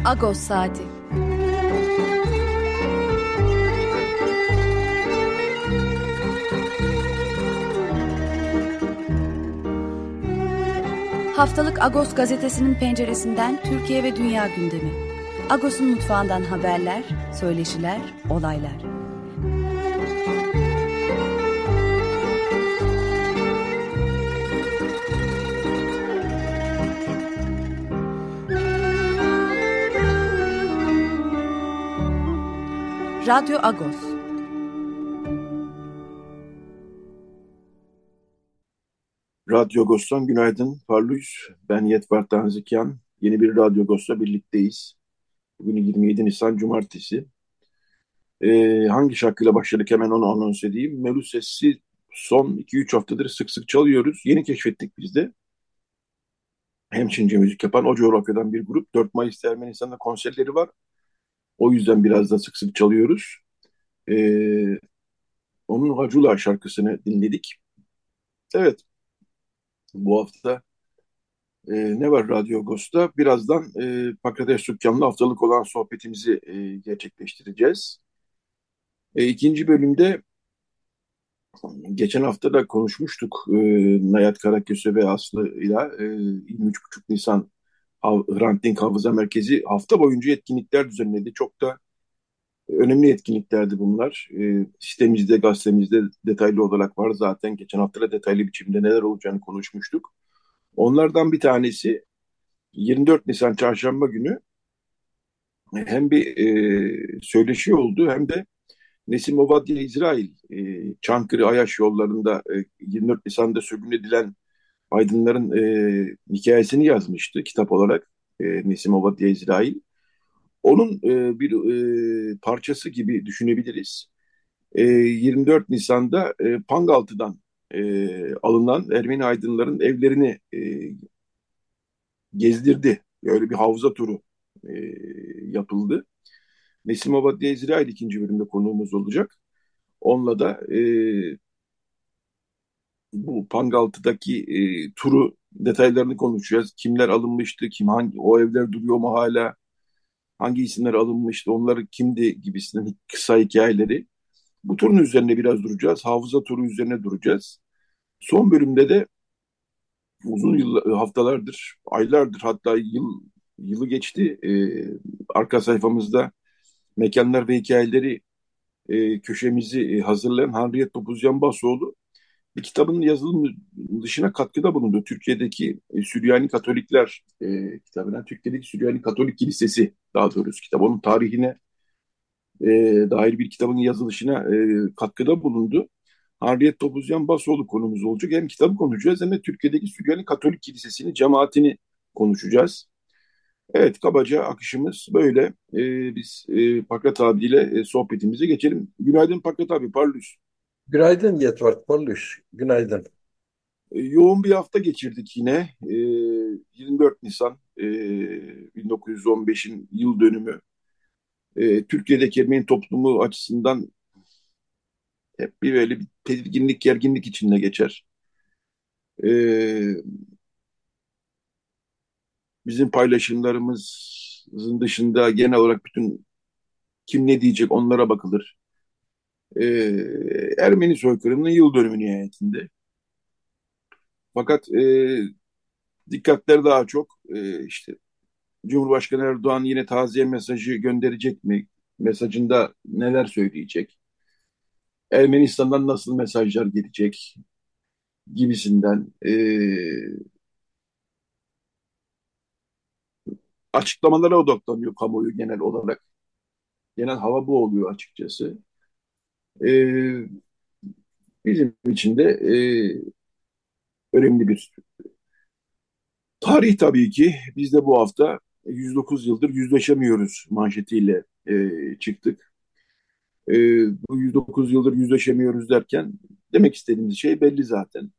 Agos Saati. Haftalık Agos gazetesinin penceresinden Türkiye ve dünya gündemi. Agos'un mutfağından haberler, söyleşiler, olaylar. Radyo Agos. Radyo Agos'tan günaydın. Parlıyız. Ben Yetvar Tanzikyan. Yeni bir Radyo Agos'la birlikteyiz. Bugün 27 Nisan Cumartesi. Hangi şarkıyla başladık hemen onu anons edeyim. Meluses'i son 2-3 haftadır sık sık çalıyoruz. Yeni keşfettik biz de. Hem Çince müzik yapan o coğrafyadan bir grup. 4 Mayıs'ta Ermenistan'da konserleri var. O yüzden biraz da sık sık çalıyoruz. Ee, Onun Hacula şarkısını dinledik. Evet, bu hafta ne var Radyo Agos'ta? Birazdan Pakrates Sükkan'la haftalık olan sohbetimizi gerçekleştireceğiz. İkinci bölümde geçen hafta da konuşmuştuk Nayat Karaköse ve Aslı ile 23,5 Nisan Hrant Dink Hafıza Merkezi hafta boyunca etkinlikler düzenledi. Çok da önemli etkinliklerdi bunlar. Sitemizde, gazetemizde detaylı olarak var zaten. Geçen hafta da detaylı biçimde neler olacağını konuşmuştuk. Onlardan bir tanesi 24 Nisan Çarşamba günü hem bir söyleşi oldu hem de Nesim Ovadya İsrail Çankırı Ayaş yollarında 24 Nisan'da sürgün edilen aydınların hikayesini yazmıştı kitap olarak Nesim Ovadya İsrail. Onun bir parçası gibi düşünebiliriz. 24 Nisan'da Pangaltı'dan alınan Ermeni aydınların evlerini gezdirdi. Öyle bir havza turu e, yapıldı. Nesim Ovadya İsrail ikinci bölümde konuğumuz olacak. Onunla da bu Pangaltı'daki turu detaylarını konuşacağız. Kimler alınmıştı, hangi o evler duruyor mu hala, hangi isimler alınmıştı, onlar kimdi gibisinden kısa hikayeleri. Bu turun üzerine biraz duracağız. Hafıza turu üzerine duracağız. Son bölümde de uzun haftalardır, aylardır hatta yılı geçti. Arka sayfamızda mekanlar ve hikayeleri köşemizi hazırlayan Hanriyet Topuzyan Basoğlu bir kitabın yazılışına katkıda bulundu. Türkiye'deki Süryani Katolikler kitabına, Türkiye'deki Süryani Katolik Kilisesi daha doğrusu kitap. Onun tarihine e, dair bir kitabın yazılışına katkıda bulundu. Harriyet Topuzyan Basoğlu konumuz olacak. Hem kitabı konuşacağız hem de Türkiye'deki Süryani Katolik Kilisesi'nin cemaatini konuşacağız. Evet, kabaca akışımız böyle. Biz Pakrat abiyle sohbetimize geçelim. Günaydın Pakrat abi, parlıyız. Günaydın Yetvart Polluş. Günaydın. Yoğun bir hafta geçirdik yine. 24 Nisan 1915'in yıl dönümü. Türkiye'deki Ermeni toplumu açısından hep bir böyle bir tedirginlik, gerginlik içinde geçer. Ee, Bizim paylaşımlarımızın dışında genel olarak bütün kim ne diyecek onlara bakılır. Ermeni soykırımının yıl dönümü nihayetinde. Fakat dikkatler daha çok işte Cumhurbaşkanı Erdoğan yine taziye mesajı gönderecek mi? Mesajında neler söyleyecek? Ermenistan'dan nasıl mesajlar gelecek? Gibisinden açıklamalara odaklanıyor kamuoyu genel olarak. Genel hava bu oluyor açıkçası. E, Bizim için de önemli bir tarih tabii ki. Biz de bu hafta 109 yıldır yüzleşemiyoruz manşetiyle çıktık. E, Bu 109 yıldır yüzleşemiyoruz derken demek istediğimiz şey belli zaten.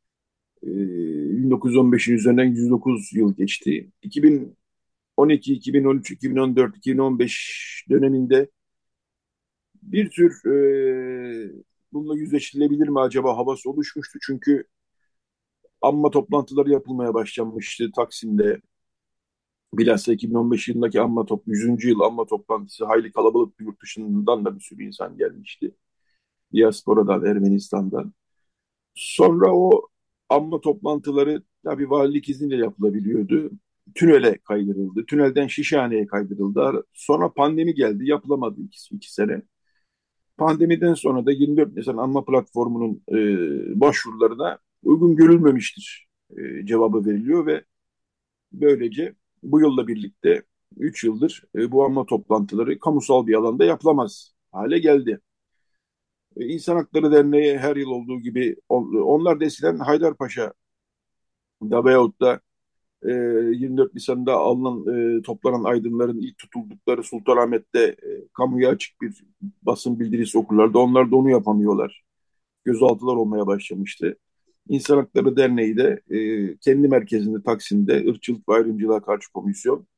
1915'in üzerinden 109 yıl geçti. 2012, 2013, 2014, 2015 döneminde bir tür bununla yüzleşilebilir mi acaba havası oluşmuştu. Çünkü amma toplantıları yapılmaya başlanmıştı Taksim'de. Bilhassa 2015 yılındaki yüzüncü yıl anma toplantısı hayli kalabalık, yurt dışından da bir sürü insan gelmişti. Diasporadan, Ermenistan'dan. Sonra o anma toplantıları tabii valilik izniyle yapılabiliyordu. Tünele kaydırıldı. Tünelden Şişhane'ye kaydırıldı. Sonra pandemi geldi. Yapılamadı iki sene. Pandemiden sonra da 24 Nisan Anma Platformu'nun başvurularına uygun görülmemiştir cevabı veriliyor ve böylece bu yılla birlikte 3 yıldır bu anma toplantıları kamusal bir alanda yapılamaz hale geldi. İnsan Hakları Derneği her yıl olduğu gibi onlar da eskiden Haydarpaşa'da veyahut da 24 Nisan'da toplanan aydınların ilk tutuldukları Sultanahmet'te kamuya açık bir basın bildirisi okurlardı. Onlar da onu yapamıyorlar. Gözaltılar olmaya başlamıştı. İnsan Hakları Derneği de kendi merkezinde Taksim'de ırkçılık ve ayrımcılığa karşı komisyon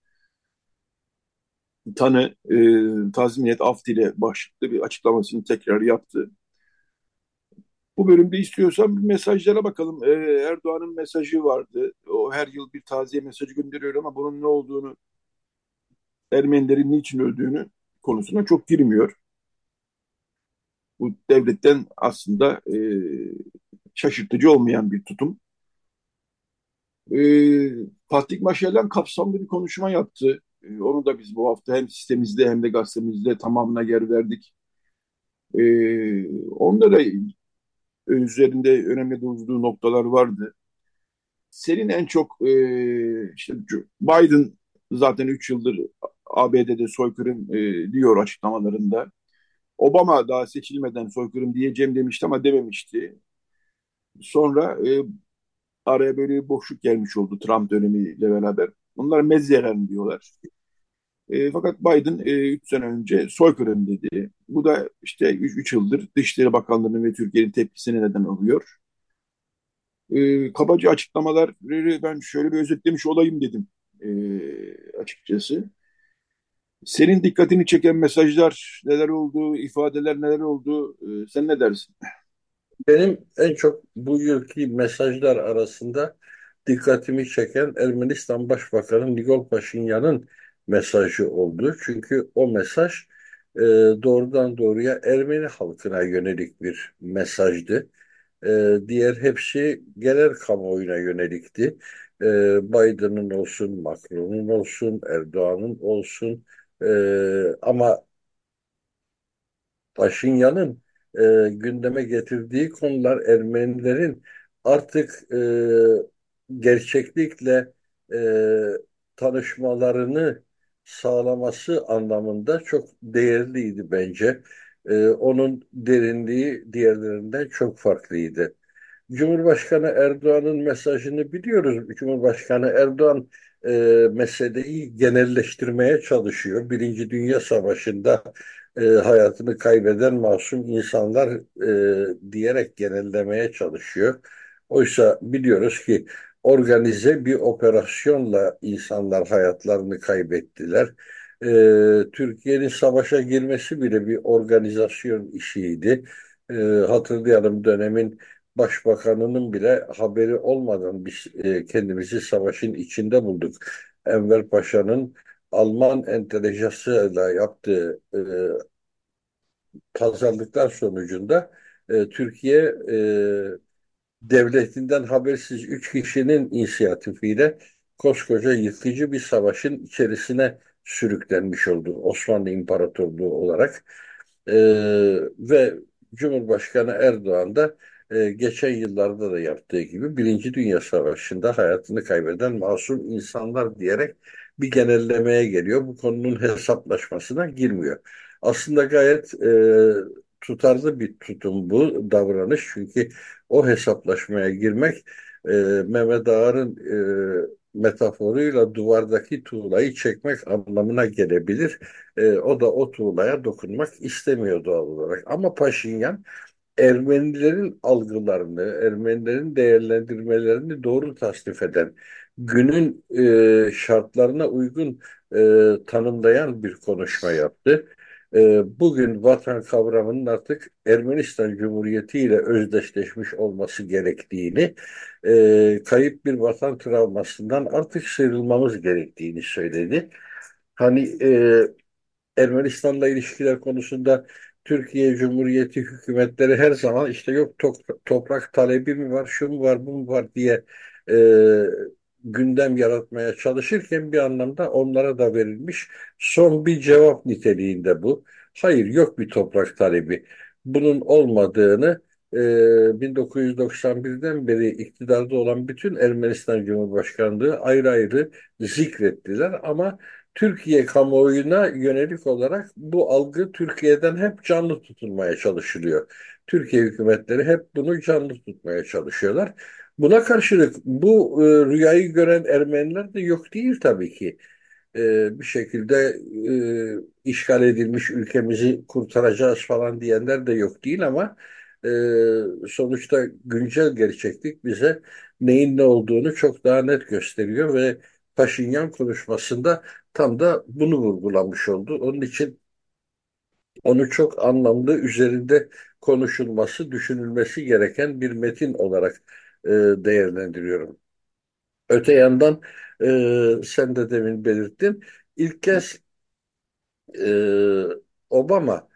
tazminat af dile başlıklı bir açıklamasını tekrar yaptı. Bu bölümde istiyorsan bir mesajlara bakalım. Erdoğan'ın mesajı vardı. O her yıl bir taziye mesajı gönderiyor ama bunun ne olduğunu, Ermenilerin niçin öldüğünü konusuna çok girmiyor. Bu devletten aslında şaşırtıcı olmayan bir tutum. Fatih Maşer'den kapsamlı bir konuşma yaptı. Onu da biz bu hafta hem sitemizde hem de gazetemizde tamamına yer verdik. Onda da üzerinde önemli durduğu noktalar vardı. Senin en çok işte Biden zaten 3 yıldır ABD'de soykırım diyor açıklamalarında. Obama daha seçilmeden soykırım diyeceğim demişti ama dememişti. Sonra araya böyle bir boşluk gelmiş oldu Trump dönemiyle beraber. Bunlar mezyeren diyorlar. Fakat Biden 3 sene önce soykırım dedi. Bu da işte 3 yıldır Dışişleri Bakanlığı'nın ve Türkiye'nin tepkisine neden oluyor. Kabaca açıklamaları ben şöyle bir özetlemiş olayım dedim açıkçası. Senin dikkatini çeken mesajlar neler oldu, ifadeler neler oldu? Sen ne dersin? Benim en çok bu yılki mesajlar arasında dikkatimi çeken Ermenistan Başbakanı Nikol Paşinyan'ın mesajı oldu. Çünkü o mesaj e, doğrudan doğruya Ermeni halkına yönelik bir mesajdı. Diğer hepsi genel kamuoyuna yönelikti. Biden'ın olsun, Macron'un olsun, Erdoğan'ın olsun. Ama Paşinyan'ın gündeme getirdiği konular Ermenilerin artık gerçeklikle e, tanışmalarını sağlaması anlamında çok değerliydi bence. Onun derinliği diğerlerinden çok farklıydı. Cumhurbaşkanı Erdoğan'ın mesajını biliyoruz. Cumhurbaşkanı Erdoğan meseleyi genelleştirmeye çalışıyor. Birinci Dünya Savaşı'nda hayatını kaybeden masum insanlar diyerek genellemeye çalışıyor. Oysa biliyoruz ki organize bir operasyonla insanlar hayatlarını kaybettiler. Türkiye'nin savaşa girmesi bile bir organizasyon işiydi. Hatırlayalım dönemin başbakanının bile haberi olmadan biz kendimizi savaşın içinde bulduk. Enver Paşa'nın Alman entelijansıyla yaptığı pazarlıklar sonucunda Türkiye devletinden habersiz üç kişinin inisiyatifiyle koskoca yıkıcı bir savaşın içerisine sürüklenmiş oldu Osmanlı İmparatorluğu olarak. Ee, Ve Cumhurbaşkanı Erdoğan da geçen yıllarda da yaptığı gibi Birinci Dünya Savaşı'nda hayatını kaybeden masum insanlar diyerek bir genellemeye geliyor. Bu konunun hesaplaşmasına girmiyor. Aslında gayet tutarlı bir tutum bu davranış. Çünkü o hesaplaşmaya girmek e, Mehmet Ağar'ın metaforuyla duvardaki tuğlayı çekmek anlamına gelebilir. O da o tuğlaya dokunmak istemiyor doğal olarak. Ama Paşinyan Ermenilerin algılarını, Ermenilerin değerlendirmelerini doğru tasnif eden, günün şartlarına uygun tanımlayan bir konuşma yaptı. Bugün vatan kavramının artık Ermenistan Cumhuriyeti ile özdeşleşmiş olması gerektiğini, kayıp bir vatan travmasından artık sıyrılmamız gerektiğini söyledi. Hani Ermenistan'la ilişkiler konusunda Türkiye Cumhuriyeti hükümetleri her zaman işte yok toprak talebi mi var, şu mu var, bu mu var diye e, gündem yaratmaya çalışırken bir anlamda onlara da verilmiş son bir cevap niteliğinde bu. Hayır, yok bir toprak talebi. Bunun olmadığını 1991'den beri iktidarda olan bütün Ermenistan Cumhurbaşkanlığı ayrı ayrı zikrettiler ama Türkiye kamuoyuna yönelik olarak bu algı Türkiye'den hep canlı tutulmaya çalışılıyor. Türkiye hükümetleri hep bunu canlı tutmaya çalışıyorlar. Buna karşılık bu rüyayı gören Ermeniler de yok değil tabii ki. Bir şekilde işgal edilmiş ülkemizi kurtaracağız falan diyenler de yok değil ama sonuçta güncel gerçeklik bize neyin ne olduğunu çok daha net gösteriyor ve Paşinyan konuşmasında tam da bunu vurgulamış oldu. Onun için onu çok anlamlı, üzerinde konuşulması, düşünülmesi gereken bir metin olarak değerlendiriyorum. Öte yandan sen de demin belirttin. İlk kez Obama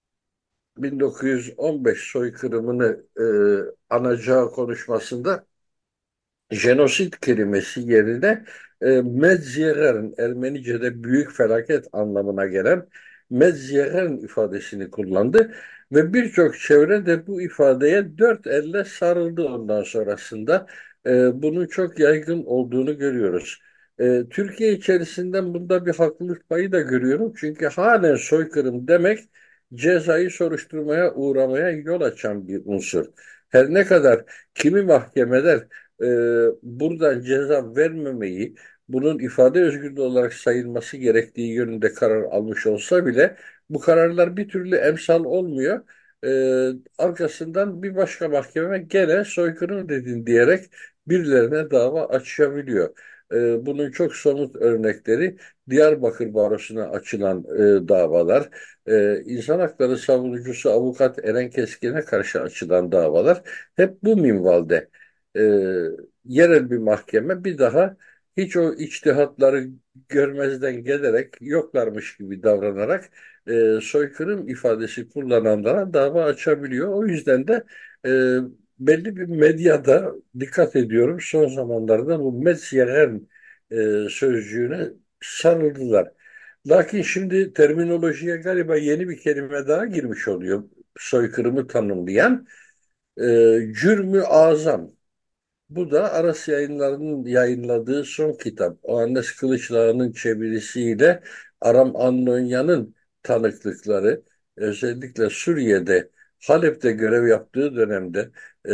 1915 soykırımını anacağı konuşmasında jenosit kelimesi yerine Medzieger'in Ermenice'de büyük felaket anlamına gelen Medzieger'in ifadesini kullandı ve birçok çevre de bu ifadeye dört elle sarıldı ondan sonrasında. Bunun çok yaygın olduğunu görüyoruz. Türkiye içerisinden bunda bir haklılık payı da görüyorum. Çünkü halen soykırım demek cezai soruşturmaya uğramaya yol açan bir unsur. Her ne kadar kimi mahkemeler e, buradan ceza vermemeyi, bunun ifade özgürlüğü olarak sayılması gerektiği yönünde karar almış olsa bile bu kararlar bir türlü emsal olmuyor. Arkasından bir başka mahkeme gene soykırım dedin diyerek birilerine dava açabiliyor. Bunun çok somut örnekleri Diyarbakır Barosu'na açılan davalar, insan hakları savunucusu avukat Eren Keskin'e karşı açılan davalar hep bu minvalde. e, Yerel bir mahkeme bir daha hiç o içtihatları görmezden gelerek yoklarmış gibi davranarak soykırım ifadesi kullananlara dava açabiliyor. O yüzden de e, belli bir medyada dikkat ediyorum son zamanlarda bu medyalerin sözcüğüne sarıldılar. Lakin şimdi terminolojiye galiba yeni bir kelime daha girmiş oluyor. Soykırımı tanımlayan e, cürmü azam. Bu da Aras Yayınları'nın yayınladığı son kitap. Oannes Kılıçdaroğlu'nun çevirisiyle Aram Annonya'nın tanıklıkları, özellikle Suriye'de, Halep'te görev yaptığı dönemde e,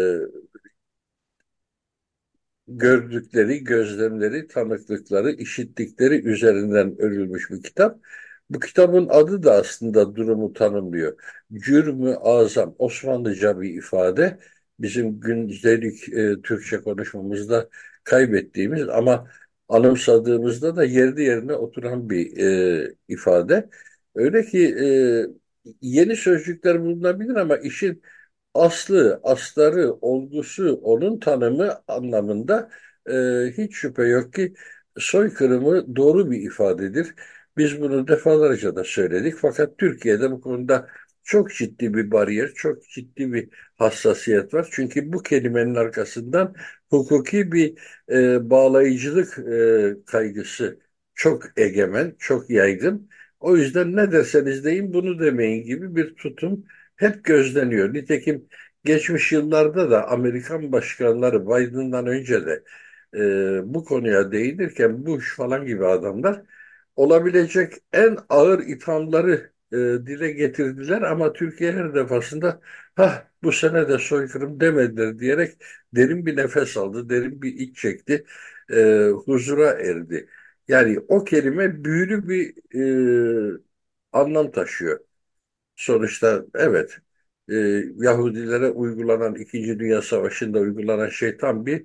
gördükleri, gözlemleri, tanıklıkları, işittikleri üzerinden örülmüş bir kitap. Bu kitabın adı da aslında durumu tanımlıyor. Cürmü azam, Osmanlıca bir ifade. Bizim gündelik Türkçe konuşmamızda kaybettiğimiz ama anımsadığımızda da yerli yerine oturan bir ifade. Öyle ki yeni sözcükler bulunabilir ama işin aslı, astarı, olgusu, onun tanımı anlamında e, hiç şüphe yok ki soykırımı doğru bir ifadedir. Biz bunu defalarca da söyledik fakat Türkiye'de bu konuda çok ciddi bir bariyer, çok ciddi bir hassasiyet var. Çünkü bu kelimenin arkasından hukuki bir bağlayıcılık kaygısı çok egemen, çok yaygın. O yüzden ne derseniz deyin bunu demeyin gibi bir tutum hep gözleniyor. Nitekim geçmiş yıllarda da Amerikan başkanları Biden'dan önce de bu konuya değinirken Bush falan gibi adamlar olabilecek en ağır ithamları dile getirdiler ama Türkiye her defasında bu sene de soykırım demediler diyerek derin bir nefes aldı, derin bir iç çekti, huzura erdi. Yani o kelime büyülü bir anlam taşıyor. Sonuçta evet, e, Yahudilere uygulanan İkinci Dünya Savaşı'nda uygulanan şey tam bir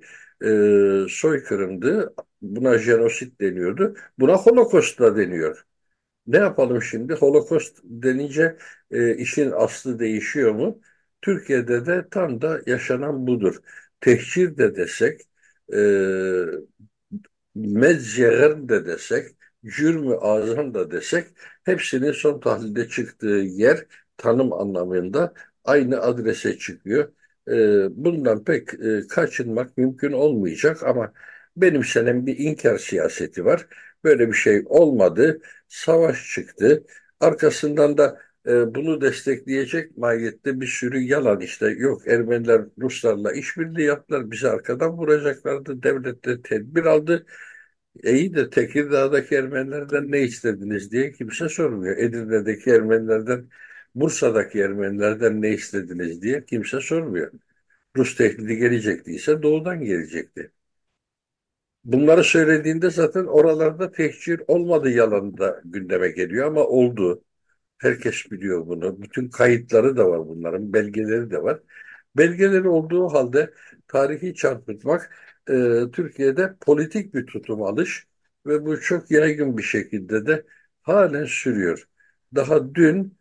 soykırımdı. Buna jenosit deniyordu. Buna Holocaust da deniyor. Ne yapalım şimdi? Holocaust denince işin aslı değişiyor mu? Türkiye'de de tam da yaşanan budur. Tehcir de desek, e, mezceğer de desek, cürmü azam da desek, hepsinin son tahlilde çıktığı yer tanım anlamında aynı adrese çıkıyor. Bundan pek kaçınmak mümkün olmayacak ama benimsenen bir inkar siyaseti var. Böyle bir şey olmadı, savaş çıktı. Arkasından da bunu destekleyecek mahiyette bir sürü yalan işte. Yok, Ermeniler Ruslarla işbirliği yaptılar, bizi arkadan vuracaklardı, devlet de tedbir aldı. İyi de Tekirdağ'daki Ermenilerden ne istediniz diye kimse sormuyor. Edirne'deki Ermenilerden, Bursa'daki Ermenilerden ne istediniz diye kimse sormuyor. Rus tehdidi gelecektiyse doğudan gelecekti. Bunları söylediğinde zaten oralarda tehcir olmadı yalanı da gündeme geliyor ama oldu. Herkes biliyor bunu. Bütün kayıtları da var bunların, belgeleri de var. Belgeleri olduğu halde tarihi çarpıtmak Türkiye'de politik bir tutum alış ve bu çok yaygın bir şekilde de halen sürüyor. Daha dün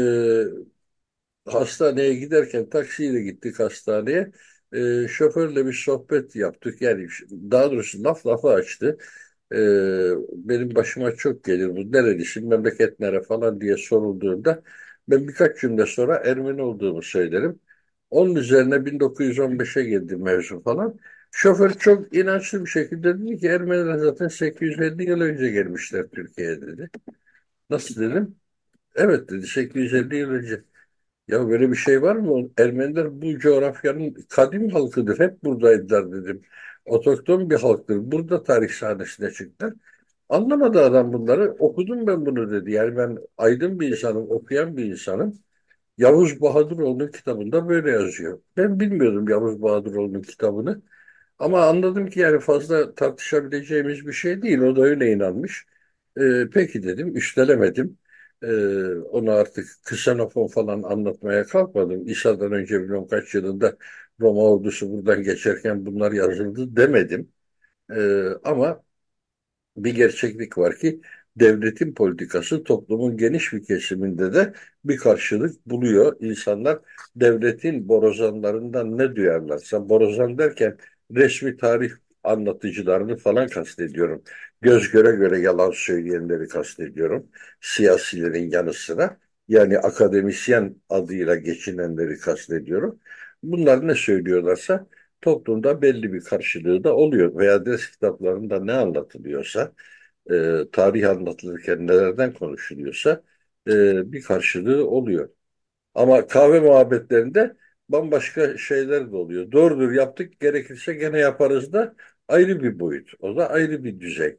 hastaneye giderken taksiyle gittik hastaneye. Şoförle bir sohbet yaptık. Yani daha doğrusu laf lafa açtı. Ee, Benim başıma çok gelir bu. Nerelisin, memleket nere falan diye sorulduğunda ben birkaç cümle sonra Ermeni olduğumu söylerim. Onun üzerine 1915'e geldi mevzu falan. Şoför çok inançlı bir şekilde dedi ki Ermeniler zaten 850 yıl önce gelmişler Türkiye'ye dedi. Nasıl dedim? Evet dedi, 850 yıl önce. Ya böyle bir şey var mı? Ermeniler bu coğrafyanın kadim halkıdır. Hep buradaydılar dedim. Otokton bir halktır. Burada tarih sahnesine çıktılar. Anlamadı adam bunları. Okudum ben bunu dedi. Yani ben aydın bir insanım, okuyan bir insanım. Yavuz Bahadıroğlu'nun kitabında böyle yazıyor. Ben bilmiyordum Yavuz Bahadıroğlu'nun kitabını. Ama anladım ki yani fazla tartışabileceğimiz bir şey değil. O da öyle inanmış. Peki dedim, üstelemedim. Onu artık Ksenofon falan anlatmaya kalkmadım. İsa'dan önce bilmem kaç yılında Roma ordusu buradan geçerken bunlar yazıldı demedim. Ama bir gerçeklik var ki devletin politikası toplumun geniş bir kesiminde de bir karşılık buluyor. İnsanlar devletin borazanlarından ne duyarlarsa, borazan derken resmi tarih anlatıcılarını falan kastediyorum. Göz göre göre yalan söyleyenleri kastediyorum. Siyasilerin yanı sıra yani akademisyen adıyla geçinenleri kastediyorum. Bunlar ne söylüyorlarsa toplumda belli bir karşılığı da oluyor. Veya ders kitaplarında ne anlatılıyorsa, tarih anlatılırken nelerden konuşuluyorsa bir karşılığı oluyor. Ama kahve muhabbetlerinde bambaşka şeyler de oluyor. Doğrudur, yaptık, gerekirse gene yaparız da ayrı bir boyut. O da ayrı bir düzey.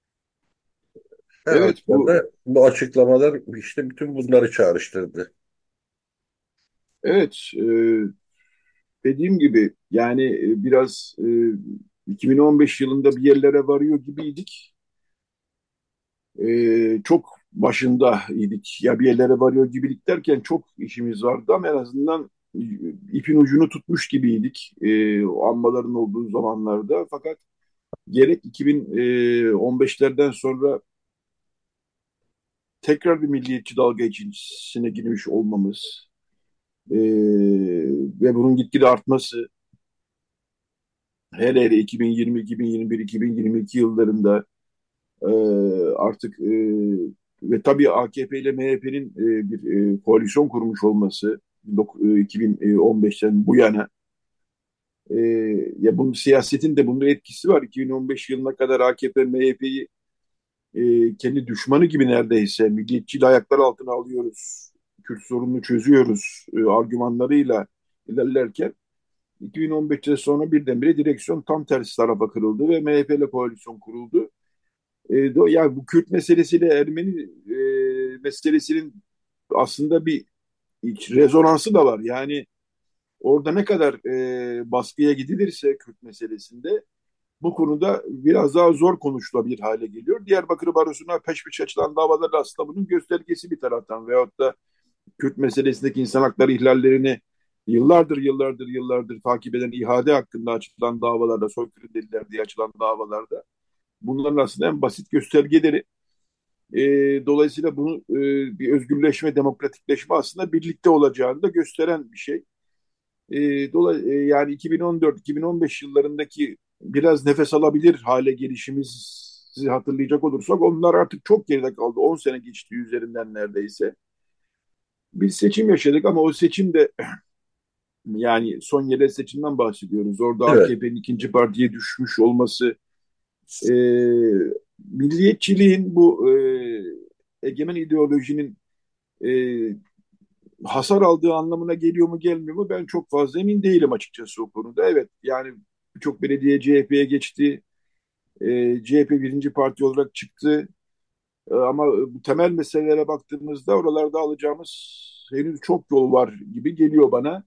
Her Evet, bu halükarda bu açıklamalar işte bütün bunları çağrıştırdı. evet, dediğim gibi yani biraz 2015 yılında bir yerlere varıyor gibiydik. Çok başında idik. Ya bir yerlere varıyor gibilik derken çok işimiz vardı ama en azından ipin ucunu tutmuş gibiydik. O anmaların olduğu zamanlarda. Fakat gerek 2015'lerden sonra tekrar bir milliyetçi dalga içerisine girmiş olmamız e, ve bunun gitgide artması hele hele 2020, 2021, 2022 yıllarında e, artık ve tabii AKP ile MHP'nin bir koalisyon kurmuş olması 2015'ten bu yana e, ya bunun siyasetin de bunda etkisi var. 2015 yılına kadar AKP MHP'yi kendi düşmanı gibi neredeyse milliyetçi ayaklar altına alıyoruz. Kürt sorununu çözüyoruz argümanlarıyla ilerlerken 2015'te sonra birdenbire direksiyon tam tersi tarafa kırıldı ve MHP ile koalisyon kuruldu. Yani bu Kürt meselesiyle Ermeni meselesinin aslında bir rezonansı da var. Yani orada ne kadar baskıya gidilirse Kürt meselesinde bu konuda biraz daha zor konuşulabilir hale geliyor. Diyarbakır Barosu'na peş peşe açılan davalar aslında bunun göstergesi bir taraftan veyahut da Kürt meselesindeki insan hakları ihlallerini yıllardır takip eden İHA'de hakkında açılan davalarda, soykırım deliller diye açılan davalarda bunların aslında en basit göstergeleri. Dolayısıyla bunu bir özgürleşme, demokratikleşme aslında birlikte olacağını da gösteren bir şey. Yani 2014-2015 yıllarındaki biraz nefes alabilir hale gelişimizi hatırlayacak olursak onlar artık çok geride kaldı. 10 sene geçti üzerinden neredeyse. Bir seçim yaşadık ama o seçim de yani son yerel seçimden bahsediyoruz. Orada Evet. AKP'nin ikinci partiye düşmüş olması, e, milliyetçiliğin bu egemen ideolojinin e, hasar aldığı anlamına geliyor mu gelmiyor mu ben çok fazla emin değilim açıkçası o konuda. Evet yani birçok belediye CHP'ye geçti. CHP birinci parti olarak çıktı. Ama bu temel meselelere baktığımızda oralarda alacağımız henüz çok yol var gibi geliyor bana.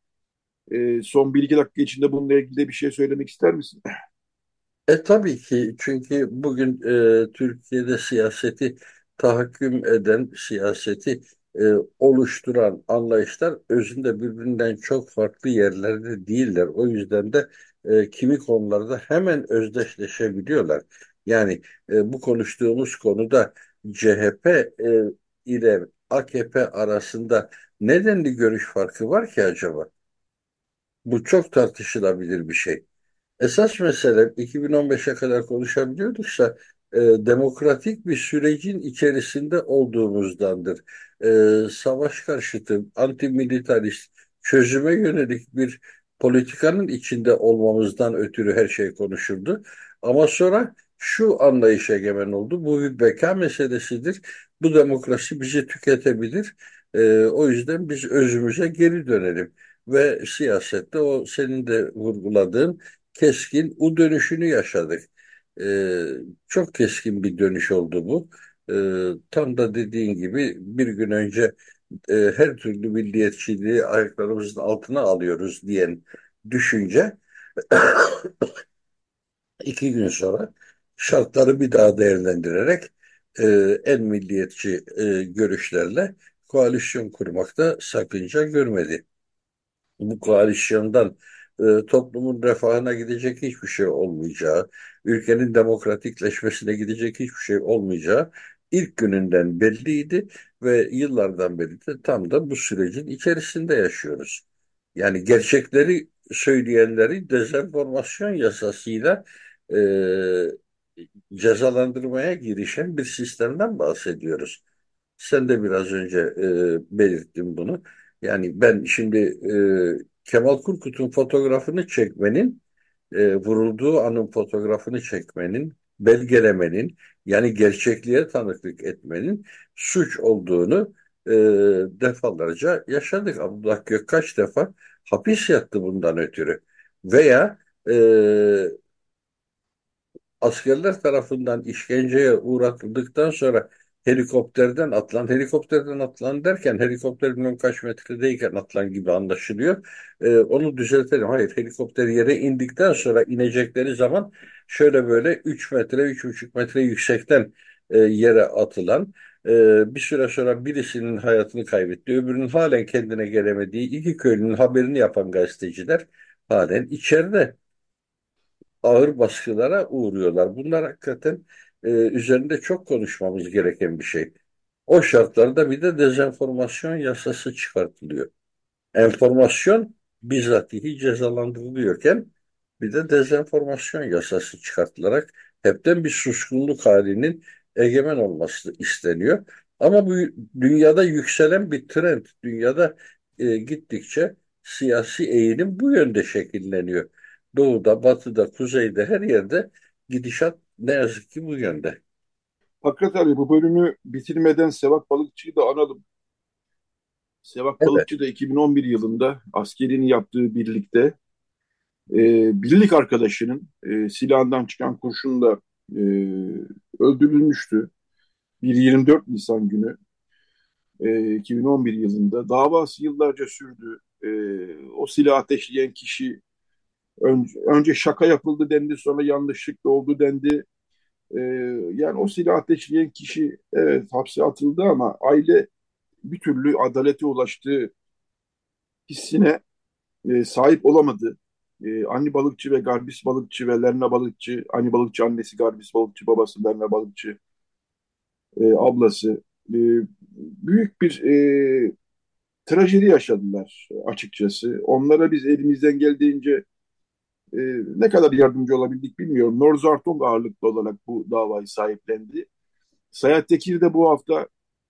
Son bir iki dakika içinde bununla ilgili de bir şey söylemek ister misin? Tabii ki, çünkü bugün Türkiye'de siyaseti tahakküm eden, siyaseti e, oluşturan anlayışlar özünde birbirinden çok farklı yerlerde değiller. O yüzden de kimi konularda hemen özdeşleşebiliyorlar. Yani bu konuştuğumuz konuda CHP ile AKP arasında nedenli görüş farkı var ki acaba? Bu çok tartışılabilir bir şey. Esas mesele 2015'e kadar konuşabiliyorduksa demokratik bir sürecin içerisinde olduğumuzdandır. Savaş karşıtı, antimilitarist, çözüme yönelik bir politikanın içinde olmamızdan ötürü her şey konuşuldu. Ama sonra şu anlayış egemen oldu. Bu bir beka meselesidir. Bu demokrasi bizi tüketebilir. O yüzden biz özümüze geri dönelim. Ve siyasette o senin de vurguladığın keskin U dönüşünü yaşadık. Ee, Çok keskin bir dönüş oldu bu. Tam da dediğin gibi bir gün önce her türlü milliyetçiliği ayaklarımızın altına alıyoruz diyen düşünce 2 gün sonra şartları bir daha değerlendirerek e, en milliyetçi görüşlerle koalisyon kurmakta sakınca görmedi. Bu koalisyondan toplumun refahına gidecek hiçbir şey olmayacağı, ülkenin demokratikleşmesine gidecek hiçbir şey olmayacağı ilk gününden belliydi ve yıllardan beri de tam da bu sürecin içerisinde yaşıyoruz. Yani gerçekleri söyleyenleri dezenformasyon yasasıyla e, cezalandırmaya girişen bir sistemden bahsediyoruz. Sen de biraz önce belirttin bunu. Yani ben şimdi Kemal Kurkut'un fotoğrafını çekmenin, vurulduğu anın fotoğrafını çekmenin, belgelemenin, yani gerçekliğe tanıklık etmenin suç olduğunu e, defalarca yaşadık. Abdullah Gök kaç defa hapis yattı bundan ötürü. Veya e, askerler tarafından işkenceye uğratıldıktan sonra helikopterden atlan derken helikopter bilmem kaç metredeyken atlan gibi anlaşılıyor. Onu düzeltelim. Hayır, helikopter yere indikten sonra inecekleri zaman şöyle böyle 3 metre, 3,5 metre yüksekten yere atılan, bir süre sonra birisinin hayatını kaybetti, öbürünün halen kendine gelemediği iki köylünün haberini yapan gazeteciler halen içeride, ağır baskılara uğruyorlar. Bunlar hakikaten üzerinde çok konuşmamız gereken bir şey. O şartlarda bir de dezenformasyon yasası çıkartılıyor. Enformasyon bizatihi cezalandırılıyorken bir de dezenformasyon yasası çıkartılarak hepten bir suskunluk halinin egemen olması isteniyor. Ama bu dünyada yükselen bir trend, dünyada gittikçe siyasi eğilim bu yönde şekilleniyor. Doğuda, batıda, kuzeyde, her yerde gidişat ne yazık ki bu yönde. Fakat abi bu bölümü bitirmeden Sevak Balıkçı'yı da analım. Sevak Evet. Balıkçı da 2011 yılında askerinin yaptığı birlikte birlik arkadaşının silahından çıkan kurşunla e, öldürülmüştü. Bir 24 Nisan günü 2011 yılında davası yıllarca sürdü. O silah ateşleyen kişi önce şaka yapıldı dendi, sonra yanlışlıkla oldu dendi. Ee, Yani o silah ateşleyen kişi evet hapse atıldı ama aile bir türlü adalete ulaştığı hissine sahip olamadı. Anne balıkçı ve Garbis balıkçı ve Lerna balıkçı, anne balıkçı annesi Garbis balıkçı, babası Lerna balıkçı ablası. E, Büyük bir trajedi yaşadılar açıkçası. Onlara biz elimizden geldiğince e, ne kadar yardımcı olabildik bilmiyorum. Norzarton ağırlıklı olarak bu davayı sahiplendi. Sayat Tekir de bu hafta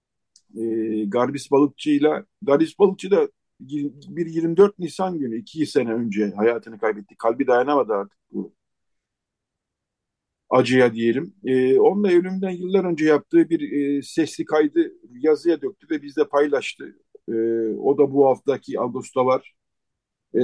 Garbis Balıkçı da bir 24 Nisan günü 2 sene önce hayatını kaybetti. Kalbi dayanamadı artık bu acıya diyelim. Onunla ölümden yıllar önce yaptığı bir sesli kaydı yazıya döktü ve bizle paylaştı. E, O da bu haftaki Ağustos'ta var. E,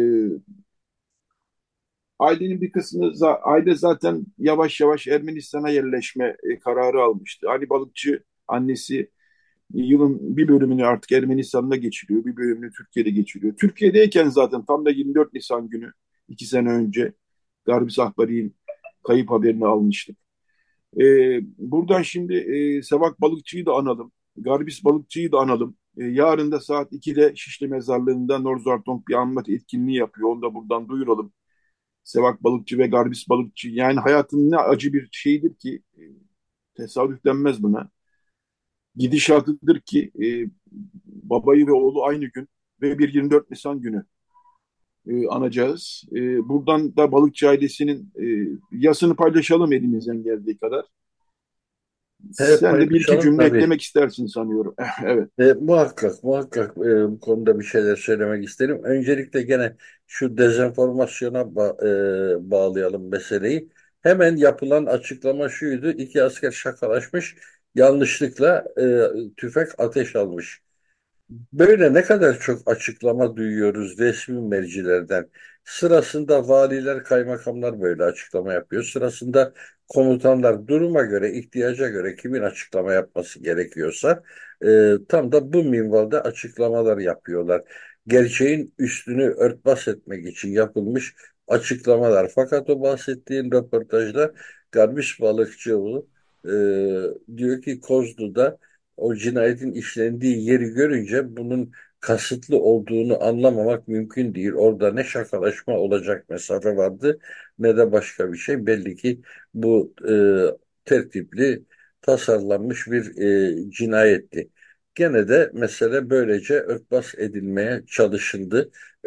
Ailenin bir kısmı aile zaten yavaş yavaş Ermenistan'a yerleşme kararı almıştı. Ali Balıkçı annesi yılın bir bölümünü artık Ermenistan'da geçiriyor, bir bölümünü Türkiye'de geçiriyor. Türkiye'deyken zaten tam da 24 Nisan günü 2 sene önce Garbis Ahbari'nin kayıp haberini almıştık. Buradan şimdi Sevak Balıkçı'yı da analım. Garbis Balıkçı'yı da analım. Yarın da saat 2'de Şişli Mezarlığı'nda Norzartonk bir anma etkinliği yapıyor. Onu da buradan duyuralım. Sevak Balıkçı ve Garbis Balıkçı. Yani hayatın ne acı bir şeydir ki tesadüf denmez buna. Gidişatıdır ki babayı ve oğlu aynı gün ve bir 24 Nisan günü anacağız. Buradan da balıkçı ailesinin yasını paylaşalım elimizden geldiği kadar. Sen de bir iki Paylaşalım cümle tabii. eklemek istersin sanıyorum. Evet. Muhakkak bu konuda bir şeyler söylemek isterim. Öncelikle gene şu dezenformasyona bağlayalım meseleyi. Hemen yapılan açıklama şuydu: İki asker şakalaşmış, yanlışlıkla tüfek ateş almış. Böyle ne kadar çok açıklama duyuyoruz resmi mercilerden. Sırasında valiler, kaymakamlar böyle açıklama yapıyor. Sırasında komutanlar duruma göre, ihtiyaca göre kimin açıklama yapması gerekiyorsa tam da bu minvalde açıklamalar yapıyorlar. Gerçeğin üstünü örtbas etmek için yapılmış açıklamalar. Fakat o bahsettiğin röportajda Garmış Balıkçıoğlu e, diyor ki Kozlu'da o cinayetin işlendiği yeri görünce bunun kasıtlı olduğunu anlamamak mümkün değil. Orada ne şakalaşma olacak mesafe vardı ne de başka bir şey. Belli ki bu tertipli tasarlanmış bir cinayetti. Gene de mesele böylece örtbas edilmeye çalışıldı. E,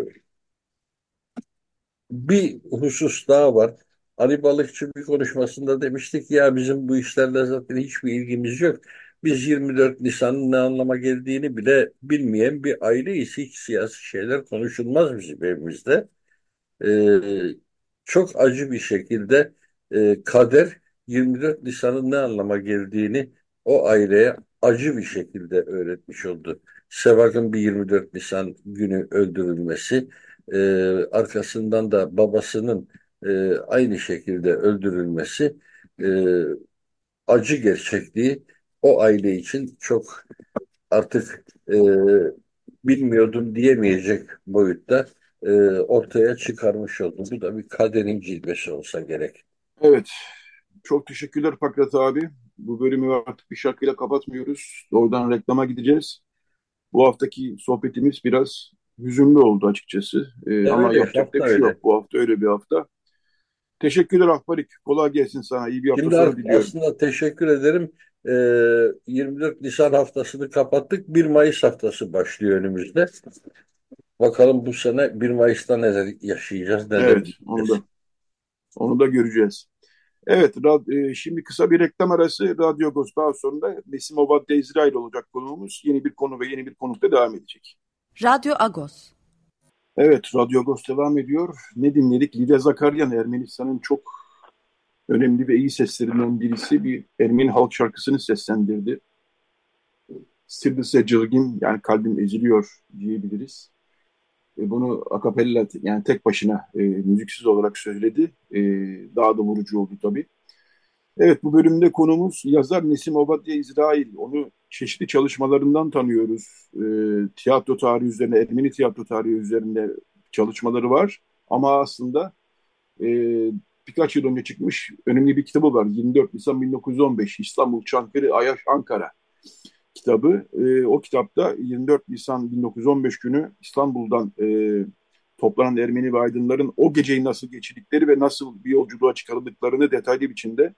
Bir husus daha var. Ali Balıkçı bir konuşmasında demiştik ya bizim bu işlerle zaten hiçbir ilgimiz yok. Biz 24 Nisan'ın ne anlama geldiğini bile bilmeyen bir aileyiz. Hiç siyasi şeyler konuşulmaz bizim evimizde. Ee, Çok acı bir şekilde kader 24 Nisan'ın ne anlama geldiğini o aileye acı bir şekilde öğretmiş oldu. Sevak'ın bir 24 Nisan günü öldürülmesi, e, arkasından da babasının aynı şekilde öldürülmesi, e, acı gerçekliği o aile için çok artık bilmiyordum diyemeyecek boyutta ortaya çıkarmış oldu. Bu da bir kaderin cilvesi olsa gerek. Evet. Çok teşekkürler Fakret abi. Bu bölümü artık bir şarkıyla kapatmıyoruz. Oradan reklama gideceğiz. Bu haftaki sohbetimiz biraz hüzünlü oldu açıkçası. Ama Öyle, yapacak da hafta bir şey öyle. yok. Bu hafta öyle bir hafta. Teşekkürler Ahbarik. Kolay gelsin sana. İyi bir hafta Şimdi sonu diliyorum. aslında teşekkür ederim. 24 Nisan haftasını kapattık. 1 Mayıs haftası başlıyor önümüzde. Bakalım bu sene 1 Mayıs'ta neler yaşayacağız, neler Evet, onu göreceğiz. da onu da göreceğiz. Evet, şimdi kısa bir reklam arası. Radyo Agos daha sonra Nesim Obat İsrail olacak konuğumuz. Yeni bir konu ve yeni bir konukla devam edecek. Radyo Agos. Evet, Radyo Agos devam ediyor. Ne dinledik? Lidia Zakaryan, Ermenistan'ın çok önemli ve iyi seslerinden birisi, bir Ermeni halk şarkısını seslendirdi. Sırdıse Cılgin, yani kalbim eziliyor diyebiliriz. Bunu akapella, yani tek başına müziksiz olarak söyledi. Daha da vurucu oldu tabii. Evet, bu bölümde konumuz yazar Nesim Obadya İsrail. Onu çeşitli çalışmalarından tanıyoruz. Tiyatro tarihi üzerine, Ermeni tiyatro tarihi üzerinde çalışmaları var. Ama aslında e, birkaç yıl önce çıkmış önemli bir kitabı var. 24 Nisan 1915 İstanbul, Çankırı, Ayaş, Ankara kitabı. O kitapta 24 Nisan 1915 günü İstanbul'dan toplanan Ermeni ve aydınların o geceyi nasıl geçirdikleri ve nasıl bir yolculuğa çıkarıldıklarını detaylı biçimde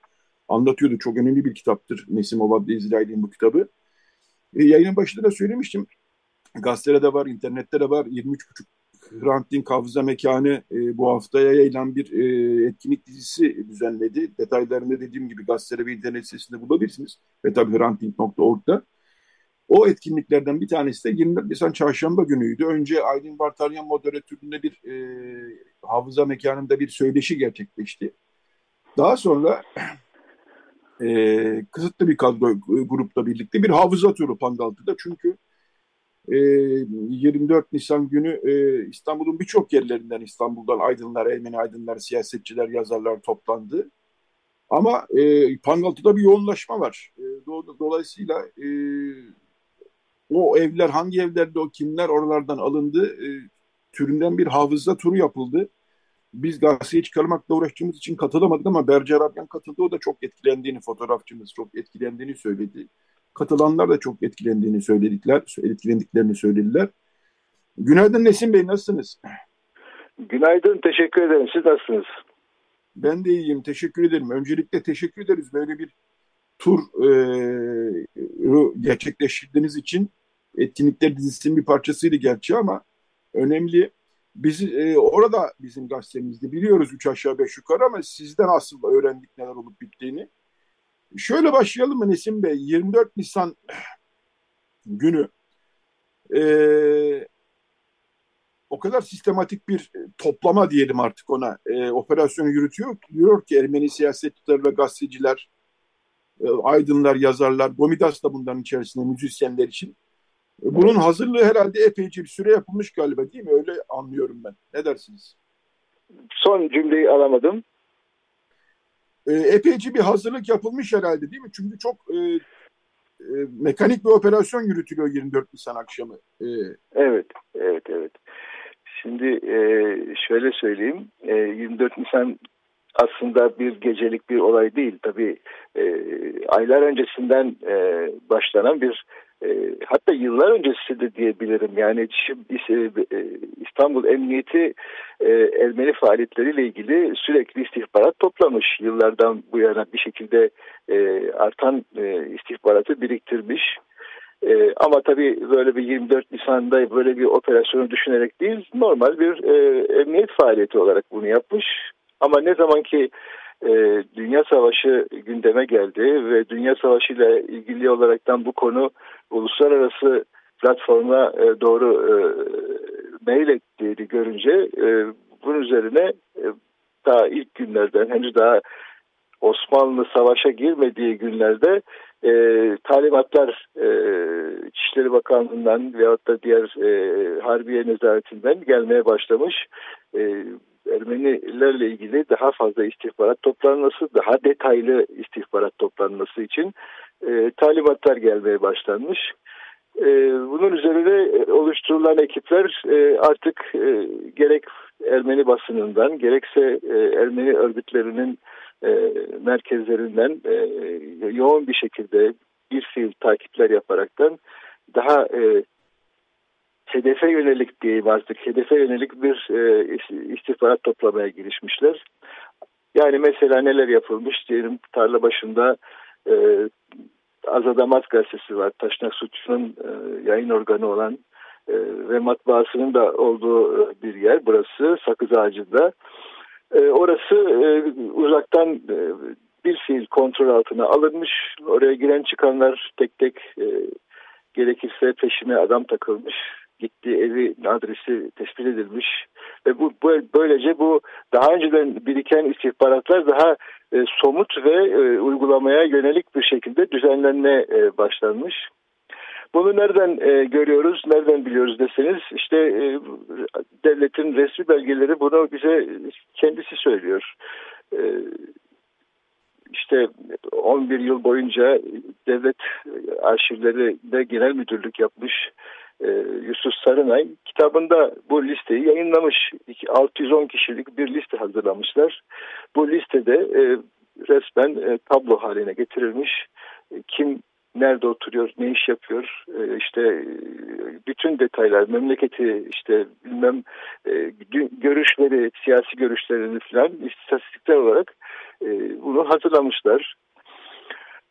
anlatıyordu. Çok önemli bir kitaptır Nesim Ovadlı İzrail'in bu kitabı. Yayının başında da söylemiştim. Gazetelerde var, internette de var. 23,5 Hrant Dink Hafıza Mekanı bu haftaya yayılan bir etkinlik dizisi düzenledi. Detaylarını dediğim gibi gazetede ve internet sitesinde bulabilirsiniz. Ve tabii hrantdink.org'da. O etkinliklerden bir tanesi de 24 Nisan Çarşamba günüydü. Önce Aylin Vartaryan moderatöründe bir hafıza mekanında bir söyleşi gerçekleşti. Daha sonra kısıtlı bir kadro grupla birlikte bir hafıza turu Pangaltı'da. Çünkü 24 Nisan günü İstanbul'un birçok yerlerinden, İstanbul'dan aydınlar, Ermeni aydınlar, siyasetçiler, yazarlar toplandı. Ama Pangaltı'da bir yoğunlaşma var. Dolayısıyla o evler, hangi evlerde o kimler oralardan alındı türünden bir hafıza turu yapıldı. Biz gazeteye çıkarmakla uğraştığımız için katılamadık ama Berce Arapyan katıldı. O da çok etkilendiğini, fotoğrafçımız çok etkilendiğini söyledi. Katılanlar da çok etkilendiklerini söylediler. Günaydın Nesim Bey, nasılsınız? Günaydın, teşekkür ederim. Siz nasılsınız? Ben de iyiyim, teşekkür ederim. Öncelikle teşekkür ederiz böyle bir tur gerçekleştirdiğiniz için. Etkinlikler dizisinin bir parçasıydı gerçi ama önemli. Biz orada bizim gazetemizde biliyoruz 3 aşağı 5 yukarı ama sizden asıl öğrendik neler olup bittiğini. Şöyle başlayalım mı Nesim Bey? 24 Nisan günü e, o kadar sistematik bir toplama diyelim artık ona operasyonu yürütüyor ki Ermeni siyasetçiler ve gazeteciler, aydınlar, yazarlar, Gomidas da bunların içerisinde müzisyenler için. Bunun hazırlığı herhalde epeyce bir süre yapılmış galiba değil mi? Öyle anlıyorum ben. Ne dersiniz? Son cümleyi alamadım. Epeyce bir hazırlık yapılmış herhalde değil mi? Çünkü çok mekanik bir operasyon yürütülüyor 24 Nisan akşamı. Evet. Şimdi şöyle söyleyeyim. 24 Nisan aslında bir gecelik bir olay değil. Tabii aylar öncesinden başlanan bir hatta yıllar öncesi de diyebilirim. Yani İstanbul Emniyeti Ermeni faaliyetleriyle ilgili sürekli istihbarat toplamış. Yıllardan bu yana bir şekilde artan istihbaratı biriktirmiş. Ama tabii böyle bir 24 Nisan'da böyle bir operasyonu düşünerek değil, normal bir emniyet faaliyeti olarak bunu yapmış. Ama ne zaman ki Dünya Savaşı gündeme geldi ve Dünya Savaşı ile ilgili olaraktan bu konu uluslararası platforma doğru mail ettiğini görünce bunun üzerine daha ilk günlerden, henüz daha Osmanlı savaşa girmediği günlerde talimatlar İçişleri Bakanlığı'ndan veyahut da diğer Harbiye Nezaretinden gelmeye başlamış. Ermenilerle ilgili daha fazla istihbarat toplanması, daha detaylı istihbarat toplanması için talimatlar gelmeye başlanmış. Bunun üzerine oluşturulan ekipler artık gerek Ermeni basınından gerekse Ermeni örgütlerinin merkezlerinden yoğun bir şekilde bir fiil takipler yaparaktan daha hedefe yönelik diyeyim artık, hedefe yönelik bir istihbarat toplamaya girişmişler. Yani mesela neler yapılmış diyelim, tarla başında Azadamat gazetesi var. Taşnak Suçu'nun yayın organı olan ve matbaasının da olduğu bir yer. Burası Sakız Ağacı'nda. Orası uzaktan bir fiil kontrol altına alınmış. Oraya giren çıkanlar tek tek gerekirse peşine adam takılmış. Gittiği evi adresi tespit edilmiş. Ve böylece bu daha önceden biriken istihbaratlar daha somut ve uygulamaya yönelik bir şekilde düzenlenmeye başlanmış. Bunu nereden görüyoruz, nereden biliyoruz deseniz işte devletin resmi belgeleri bunu bize kendisi söylüyor. İşte 11 yıl boyunca devlet arşivlerinde genel müdürlük yapmış Yusuf Sarınay kitabında bu listeyi yayınlamış. 610 kişilik bir liste hazırlamışlar. Bu listede resmen tablo haline getirilmiş. Kim nerede oturuyor, ne iş yapıyor, işte bütün detaylar, memleketi, işte bilmem görüşleri, siyasi görüşlerini falan istatistikler olarak bunu hazırlamışlar.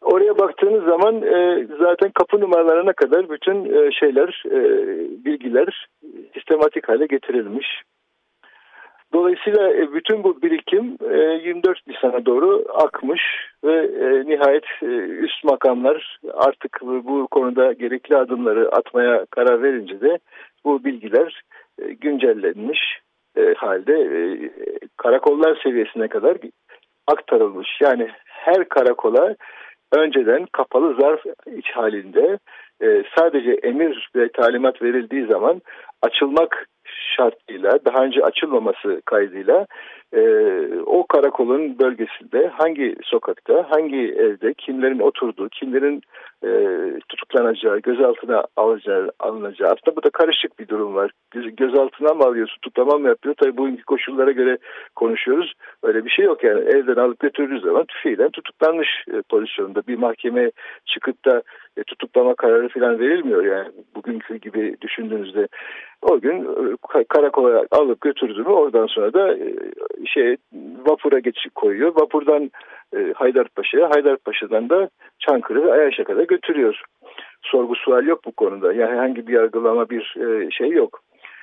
Oraya baktığınız zaman zaten kapı numaralarına kadar bütün bilgiler sistematik hale getirilmiş. Dolayısıyla bütün bu birikim 24 Nisan'a doğru akmış ve nihayet üst makamlar artık bu konuda gerekli adımları atmaya karar verince de bu bilgiler güncellenmiş halde karakollar seviyesine kadar aktarılmış. Yani her karakola önceden kapalı zarf iç halinde sadece emir ve talimat verildiği zaman açılmak şartıyla, daha önce açılmaması kaydıyla o karakolun bölgesinde hangi sokakta, hangi evde, kimlerin oturduğu, kimlerin tutuklanacağı, gözaltına alınacağı. Aslında bu da karışık bir durum var. Gözaltına mı alıyor, tutuklama mı yapıyor? Tabii bugünkü koşullara göre konuşuyoruz. Öyle bir şey yok yani. Evden alıp götürdüğü zaman tüfeğiyle tutuklanmış pozisyonda. Bir mahkeme çıkıp da tutuklama kararı falan verilmiyor yani. Bugünkü gibi düşündüğünüzde o gün karakola alıp götürdüğünü oradan sonra da vapura koyuyor. Vapurdan Haydarpaşa'ya, Haydarpaşa'dan da Çankırı, Ayaş'a kadar götürüyor. Sorgu sual yok bu konuda. Yani herhangi bir yargılama bir şey yok.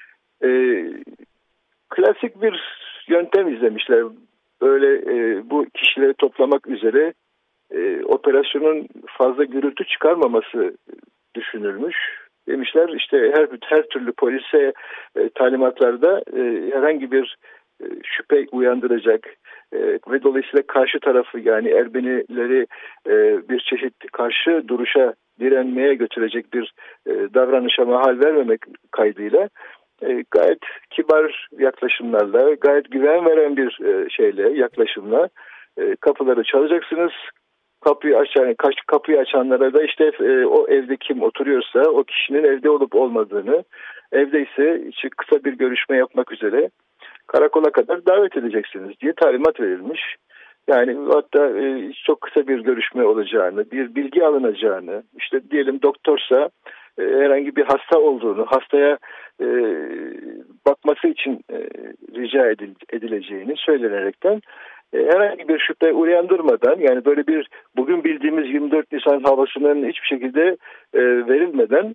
Klasik bir yöntem izlemişler. Böyle bu kişileri toplamak üzere operasyonun fazla gürültü çıkarmaması düşünülmüş. Demişler işte her türlü polise talimatlarda herhangi bir şüphe uyandıracak ve dolayısıyla karşı tarafı yani Ermenileri bir çeşit karşı duruşa direnmeye götürecek bir davranışa mahal vermemek kaydıyla gayet kibar yaklaşımlarla, gayet güven veren bir yaklaşımla kapıları çalacaksınız. Kapıyı açanlara da işte o evde kim oturuyorsa o kişinin evde olup olmadığını, evde ise kısa bir görüşme yapmak üzere karakola kadar davet edeceksiniz diye talimat verilmiş. Yani hatta çok kısa bir görüşme olacağını, bir bilgi alınacağını, işte diyelim doktorsa herhangi bir hasta olduğunu, hastaya bakması için rica edileceğini söylenerekten herhangi bir şüphe uyandırmadan yani böyle bir bugün bildiğimiz 24 Nisan havasının hiçbir şekilde verilmeden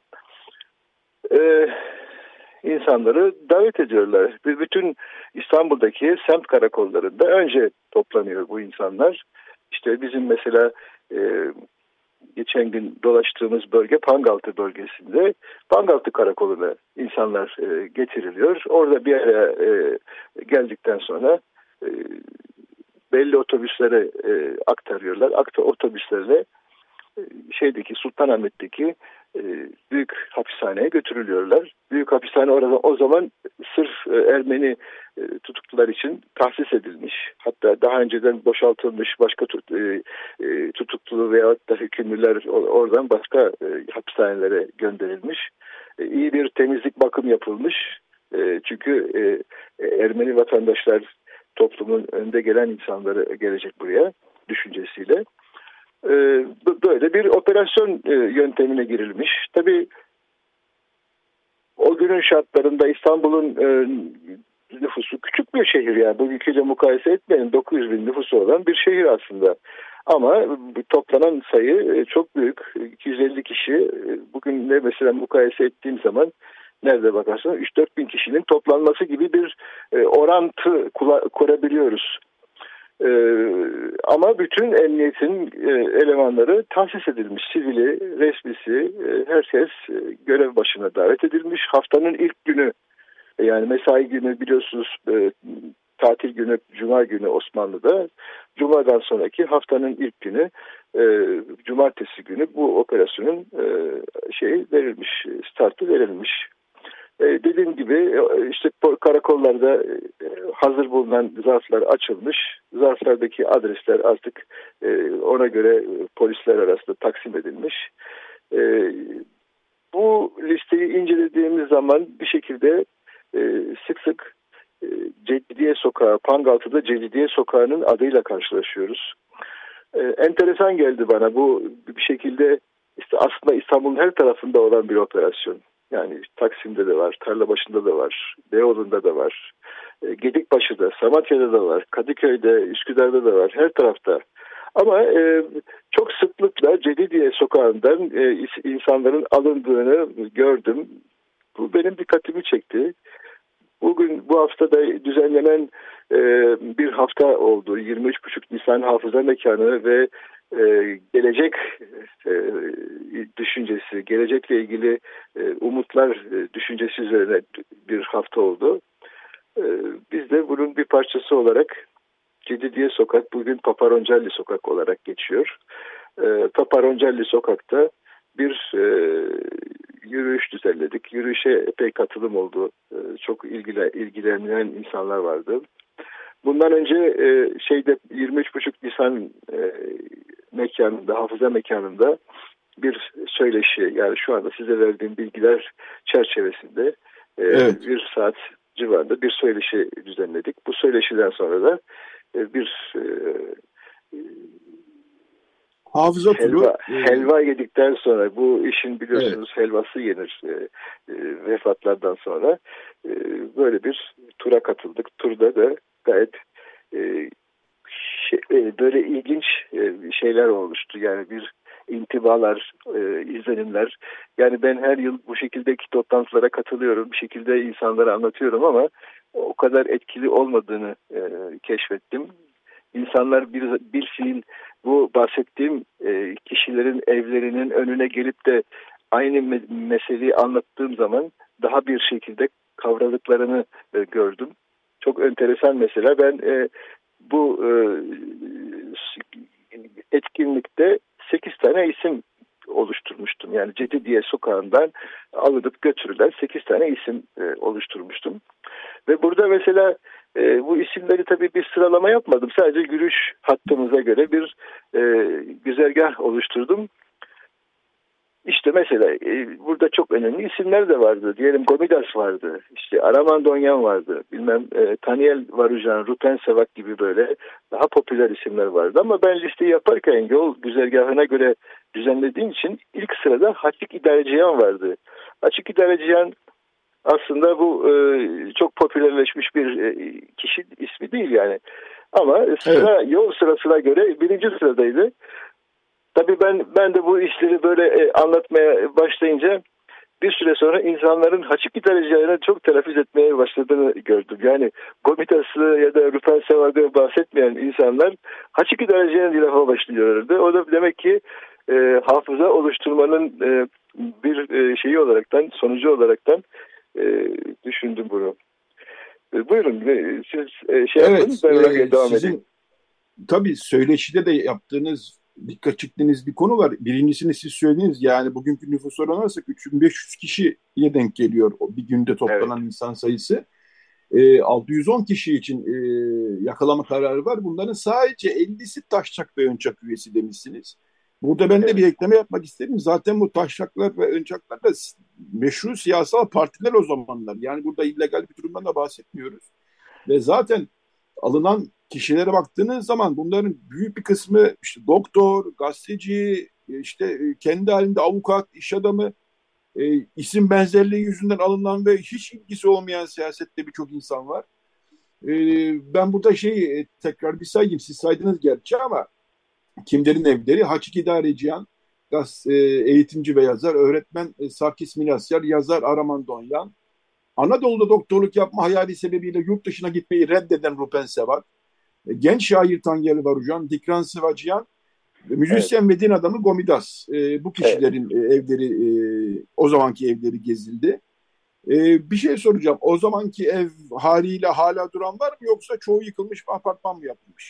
insanları davet ediyorlar. Bütün İstanbul'daki semt karakollarında önce toplanıyor bu insanlar. İşte bizim mesela geçen gün dolaştığımız bölge Pangaltı bölgesinde Pangaltı karakoluna insanlar getiriliyor. Orada bir araya geldikten sonra belli otobüslere aktarıyorlar. Otobüslerle Sultanahmet'teki büyük hapishaneye götürülüyorlar. Büyük hapishane orada o zaman sırf Ermeni tutuklular için tahsis edilmiş. Hatta daha önceden boşaltılmış başka tutuklu veyahut da hükümlüler oradan başka hapishanelere gönderilmiş. İyi bir temizlik bakım yapılmış. Çünkü Ermeni vatandaşlar toplumun önde gelen insanları gelecek buraya düşüncesiyle. Böyle bir operasyon yöntemine girilmiş. Tabii o günün şartlarında İstanbul'un nüfusu küçük bir şehir yani. Bugünküyle mukayese etmeyin. 900 bin nüfusu olan bir şehir aslında. Ama toplanan sayı çok büyük. 250 kişi. Bugün de mesela mukayese ettiğim zaman nerede bakarsan 3-4 bin kişinin toplanması gibi bir orantı kurabiliyoruz. Ama bütün emniyetin elemanları tahsis edilmiş. Sivili, resmisi, herkes görev başına davet edilmiş. Haftanın ilk günü yani mesai günü biliyorsunuz tatil günü Cuma günü Osmanlı'da. Cuma'dan sonraki haftanın ilk günü Cumartesi günü bu operasyonun verilmiş, startı verilmiş. Dediğim gibi işte karakollarda hazır bulunan zarflar açılmış. Zarflardaki adresler artık ona göre polisler arasında taksim edilmiş. Bu listeyi incelediğimiz zaman bir şekilde sık sık Cedidiye Sokağı, Pangaltı'da Cedidiye Sokağı'nın adıyla karşılaşıyoruz. Enteresan geldi bana bu bir şekilde işte aslında İstanbul'un her tarafında olan bir operasyon. Yani Taksim'de de var, Tarlabaşı'nda da var, Beyoğlu'nda da var, Gedikbaşı'da, Samatya'da da var, Kadıköy'de, Üsküdar'da da var, her tarafta. Ama çok sıklıkla Cedidiye sokağından insanların alındığını gördüm. Bu benim dikkatimi çekti. Bu hafta da düzenlenen bir hafta oldu. 23,5 Nisan Hafıza Mekanı ve gelecek düşüncesi, gelecekle ilgili umutlar düşüncesi üzerine bir hafta oldu. Biz de bunun bir parçası olarak Cedidiye Sokak bugün Paparoncelli Sokak olarak geçiyor. Paparoncelli Sokak'ta bir yürüyüş düzenledik. Yürüyüşe epey katılım oldu. Çok ilgilenen insanlar vardı. Bundan önce 23,5 Nisan mekanında, hafıza mekanında bir söyleşi, yani şu anda size verdiğim bilgiler çerçevesinde Evet. bir saat civarında bir söyleşi düzenledik. Bu söyleşiden sonra da bir Hafıza turu. Helva yedikten sonra, bu işin biliyorsunuz helvası yenir vefatlardan sonra, böyle bir tura katıldık. Turda da gayet böyle ilginç şeyler olmuştu. Yani bir intibalar, izlenimler. Yani ben her yıl bu şekildeki toplantılara katılıyorum. Bir şekilde insanlara anlatıyorum ama o kadar etkili olmadığını keşfettim. İnsanlar bir fiil bu bahsettiğim kişilerin evlerinin önüne gelip de aynı meseleyi anlattığım zaman daha bir şekilde kavradıklarını gördüm. Çok enteresan mesela. Ben bu etkinlikte 8 tane isim oluşturmuştum. Yani Cedidiye Sokağı'ndan alınıp götürülen 8 tane isim oluşturmuştum. Ve burada mesela bu isimleri tabii bir sıralama yapmadım. Sadece yürüyüş hattımıza göre bir güzergah oluşturdum. İşte mesela burada çok önemli isimler de vardı. Diyelim Gomidas vardı. İşte Araman Donyan vardı. Taniel Varujan, Rupen Sevak gibi böyle daha popüler isimler vardı. Ama ben listeyi yaparken yol güzergahına göre düzenlediğim için ilk sırada Haçik İdareciyan vardı. Haçik İdareciyan aslında bu çok popülerleşmiş bir kişi ismi değil yani. Ama yol sırasına göre birinci sıradaydı. Tabii ben de bu işleri böyle anlatmaya başlayınca bir süre sonra insanların Haçik İdareciyan'ı çok telaffuz etmeye başladığını gördüm. Yani Gomitas'ı ya da Rupen Sevak'ı bahsetmeyen insanlar Haçik İdareciyan diye lafa başlıyorlardı. O da demek ki hafıza oluşturmanın bir şeyi olaraktan, sonucu olaraktan düşündüm bunu. Buyurun siz yapın, ben öyle devam edeyim. Tabii söyleşide de yaptığınız, dikkat çektiğiniz bir konu var. Birincisini siz söylediniz, yani bugünkü nüfus oranlarsak 3500 kişiye denk geliyor bir günde toplanan insan sayısı. 610 kişi için yakalama kararı var. Bunların sadece 50'si Taşçak ve Önçak üyesi demişsiniz. Burada ben de bir ekleme yapmak isterim. Zaten bu taşraklar ve öncaklar da meşru siyasal partiler o zamanlar. Yani burada illegal bir durumdan da bahsetmiyoruz. Ve zaten alınan kişilere baktığınız zaman bunların büyük bir kısmı işte doktor, gazeteci, işte kendi halinde avukat, iş adamı, isim benzerliği yüzünden alınan ve hiç ilgisi olmayan siyasette birçok insan var. Ben burada tekrar bir sayayım. Siz saydınız gerçi ama kimlerin evleri? Haçik İdareciyan, eğitimci ve yazar, öğretmen Sarkis Milasyar, yazar Araman Donyan, Anadolu'da doktorluk yapma hayali sebebiyle yurt dışına gitmeyi reddeden Rupen Sevak, genç şair Tanyeli Varujan, Dikran Sıvacıyan, müzisyen ve din adamı Gomidas. Bu kişilerin evleri, o zamanki evleri gezildi. Bir şey soracağım. O zamanki ev haliyle hala duran var mı, yoksa çoğu yıkılmış bir apartman mı yapılmış?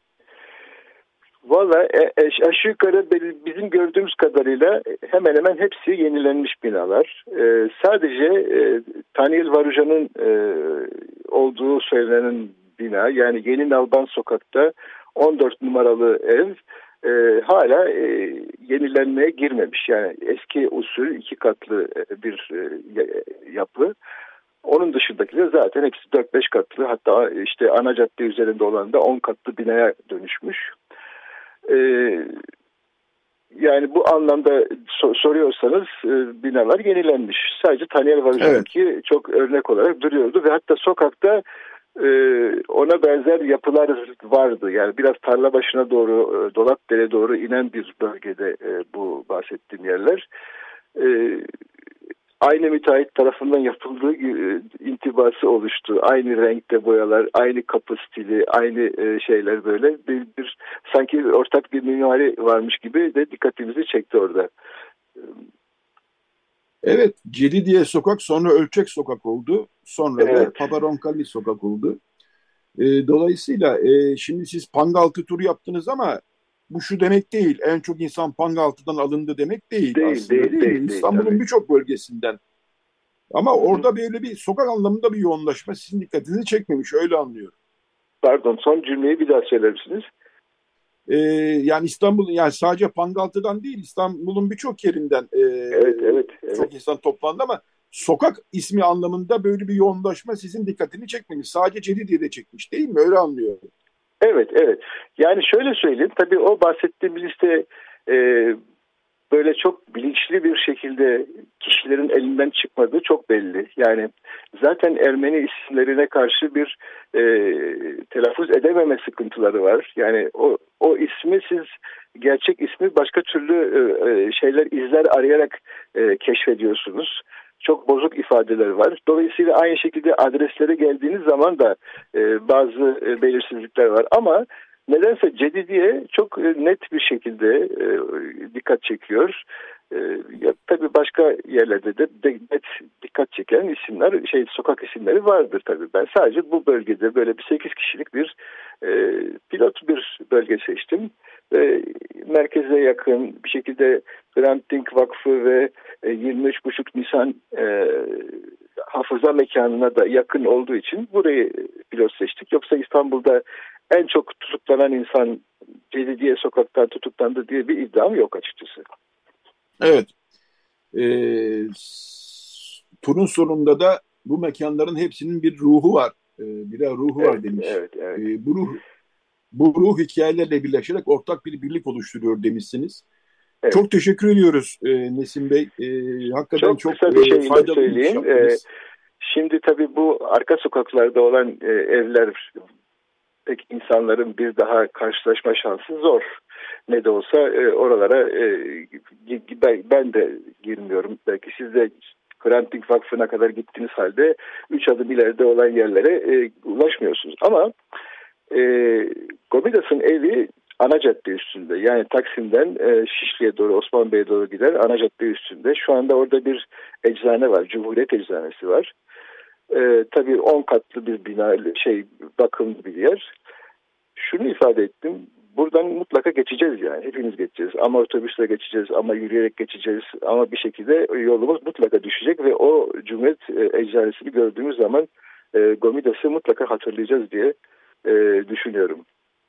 Valla aşağı yukarı bizim gördüğümüz kadarıyla hemen hemen hepsi yenilenmiş binalar. Sadece Taniel Varujan'ın olduğu söylenen bina, yani Yeni Nalban Sokak'ta 14 numaralı ev hala yenilenmeye girmemiş. Yani eski usul 2 katlı bir yapı. Onun dışındakiler zaten hepsi 4-5 katlı, hatta işte ana cadde üzerinde olan da 10 katlı binaya dönüşmüş. Yani bu anlamda soruyorsanız binalar yenilenmiş. Sadece Taniel Varujan'ınki çok örnek olarak duruyordu ve hatta sokakta Ona benzer yapılar vardı. Yani biraz tarla başına doğru, Dolapdere doğru inen bir bölgede bu bahsettiğim yerler. Aynı müteahhit tarafından yapıldığı intibası oluştu. Aynı renkte boyalar, aynı kapı stili, aynı şeyler böyle. Sanki ortak bir mimari varmış gibi de dikkatimizi çekti orada. Evet, Celidiye Sokak sonra Ölçek Sokak oldu. Sonra da Evet. Papa Roncalli Sokak oldu. Dolayısıyla şimdi siz Pangaltı turu yaptınız ama bu şu demek değil. En çok insan Pangaltı'dan alındı demek değil aslında, değil mi? Değil İstanbul'un tabii. birçok bölgesinden. Ama Hı hı. orada böyle bir sokak anlamında bir yoğunlaşma sizin dikkatinizi çekmemiş, öyle anlıyorum. Pardon, son cümleyi bir daha söyler misiniz? Yani İstanbul, yani sadece Pangaltı'dan değil, İstanbul'un birçok yerinden Evet. çok insan toplandı ama sokak ismi anlamında böyle bir yoğunlaşma sizin dikkatini çekmemiş. Sadece Celidiye'de çekmiş, değil mi? Öyle anlıyorum. Evet. Yani şöyle söyleyeyim. Tabii o bahsettiğim liste e, böyle çok bilinçli bir şekilde kişilerin elinden çıkmadığı çok belli. Yani zaten Ermeni isimlerine karşı bir telaffuz edememe sıkıntıları var. Yani o ismi siz gerçek ismi başka türlü şeyler, izler arayarak keşfediyorsunuz. Çok bozuk ifadeler var. Dolayısıyla aynı şekilde adreslere geldiğiniz zaman da bazı belirsizlikler var. Ama nedense Cedidiye çok net bir şekilde dikkat çekiyor. Tabii başka yerlerde de net dikkat çeken isimler, sokak isimleri vardır tabii. Ben sadece bu bölgede böyle bir 8 kişilik bir pilot bir bölge seçtim. Merkeze yakın bir şekilde Hrant Dink Vakfı ve 23,5 Nisan hafıza mekanına da yakın olduğu için burayı pilot seçtik. Yoksa İstanbul'da en çok tutuklanan insan Cedidiye sokaktan tutuklandı diye bir iddiam yok açıkçası. Evet. Turun sonunda da bu mekanların hepsinin bir ruhu var. Birer ruhu var demiş. Evet. Bu ruh hikayelerle birleşerek ortak bir birlik oluşturuyor demişsiniz. Evet. Çok teşekkür ediyoruz Nesim Bey. Hakikaten Çok kısa bir şey faydalı bir iş söyleyeyim. yaptınız. Şimdi tabii bu arka sokaklarda olan evler pek insanların bir daha karşılaşma şansı zor. Ne de olsa oralara ben de girmiyorum. Belki siz de Hrant Dink Vakfı'na kadar gittiğiniz halde 3 adım ileride olan yerlere ulaşmıyorsunuz. Ama Gomidas'ın evi ana cadde üstünde. Yani Taksim'den Şişli'ye doğru, Osman Bey'e doğru gider ana cadde üstünde. Şu anda orada bir eczane var. Cumhuriyet Eczanesi var. Tabii 10 katlı bir bina, bakımlı bir yer. Şunu ifade ettim. Buradan mutlaka geçeceğiz yani. Hepimiz geçeceğiz. Ama otobüsle geçeceğiz, ama yürüyerek geçeceğiz. Ama bir şekilde yolumuz mutlaka düşecek ve o Cumhuriyet Eczanesini gördüğümüz zaman Gomidas'ı mutlaka hatırlayacağız diye düşünüyorum.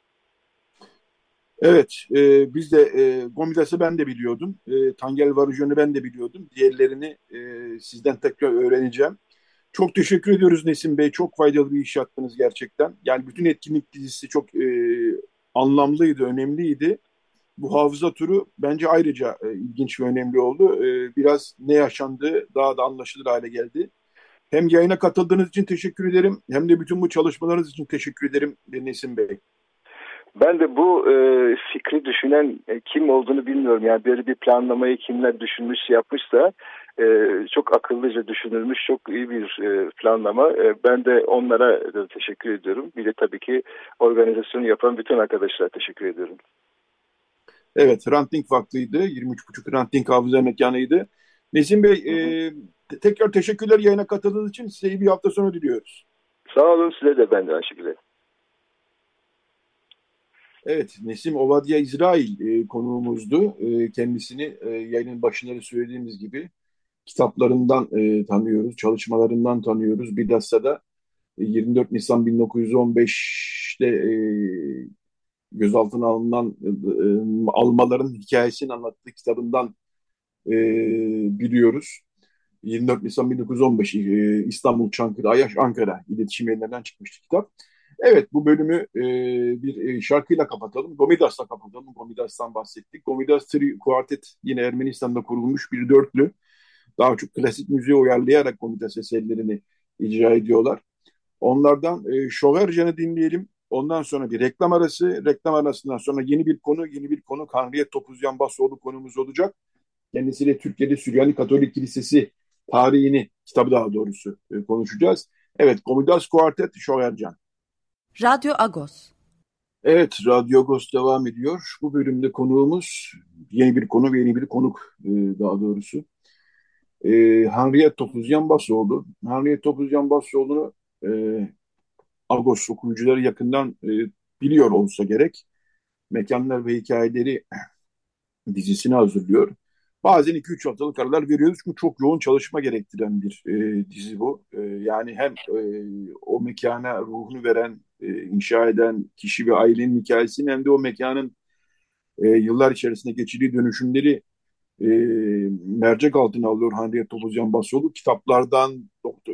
Evet, biz de Gomidas'ı ben de biliyordum. Tangel Varujon'u ben de biliyordum. Diğerlerini sizden tekrar öğreneceğim. Çok teşekkür ediyoruz Nesim Bey. Çok faydalı bir iş yaptınız gerçekten. Yani bütün etkinlik dizisi çok anlamlıydı, önemliydi. Bu hafıza turu bence ayrıca ilginç ve önemli oldu. Biraz ne yaşandığı daha da anlaşılır hale geldi. Hem yayına katıldığınız için teşekkür ederim, hem de bütün bu çalışmalarınız için teşekkür ederim Nesim Bey. Ben de bu fikri düşünen kim olduğunu bilmiyorum. Yani böyle bir planlamayı kimler düşünmüş, yapmışsa çok akıllıca düşünülmüş, çok iyi bir planlama. Ben de onlara da teşekkür ediyorum. Bir de tabii ki organizasyonu yapan bütün arkadaşlara teşekkür ediyorum. Evet, Hrant Dink Vakfı'ydı. 23,5 Hrant Dink Hafıza Mekanı'ydı. Nesim Bey, tekrar teşekkürler yayına katıldığınız için. Size iyi bir hafta sonu diliyoruz. Sağ olun, size de ben de aynı şekilde. Evet, Nesim Ovadia İsrail konuğumuzdu. Kendisini yayının başında da söylediğimiz gibi kitaplarından tanıyoruz, çalışmalarından tanıyoruz. Bilhassa da 24 Nisan 1915'te gözaltına alınan almaların hikayesini anlattığı kitabından biliyoruz. 24 Nisan 1915 İstanbul, Çankırı, Ayaş, Ankara iletişim yayınlarından çıkmıştı kitap. Evet, bu bölümü bir şarkıyla kapatalım. Gomidas'la kapatalım. Gomidas'tan bahsettik. Gomidas Trio Quartet yine Ermenistan'da kurulmuş bir dörtlü. Daha çok klasik müziğe uyarlayarak Gomidas eserlerini icra ediyorlar. Onlardan Şovercan'ı dinleyelim. Ondan sonra bir reklam arası. Reklam arasından sonra yeni bir konu. Kanriyet Topuzyan Basoğlu konumuz olacak. Kendisiyle Türkiye'de Süryani Katolik Kilisesi tarihini, kitabı daha doğrusu konuşacağız. Evet, Komidas Kuartet, Şovercan. Radyo Agos. Evet, Radyo Agos devam ediyor. Bu bölümde konuğumuz yeni bir konu ve yeni bir konuk daha doğrusu. Henriette Topuzyan Basoğlu. Henriette Topuzyan Basoğlu'nu e, Agos okuyucuları yakından biliyor olsa gerek. Mekanlar ve Hikayeleri dizisini hazırlıyor. Bazen 2-3 haftalık aralar veriyoruz çünkü çok yoğun çalışma gerektiren bir dizi bu. Yani hem o mekana ruhunu veren, inşa eden kişi ve ailenin hikayesini hem de o mekanın yıllar içerisinde geçirdiği dönüşümleri e, mercek altına alıyor Henriette Topuzyan Basoğlu. Kitaplardan,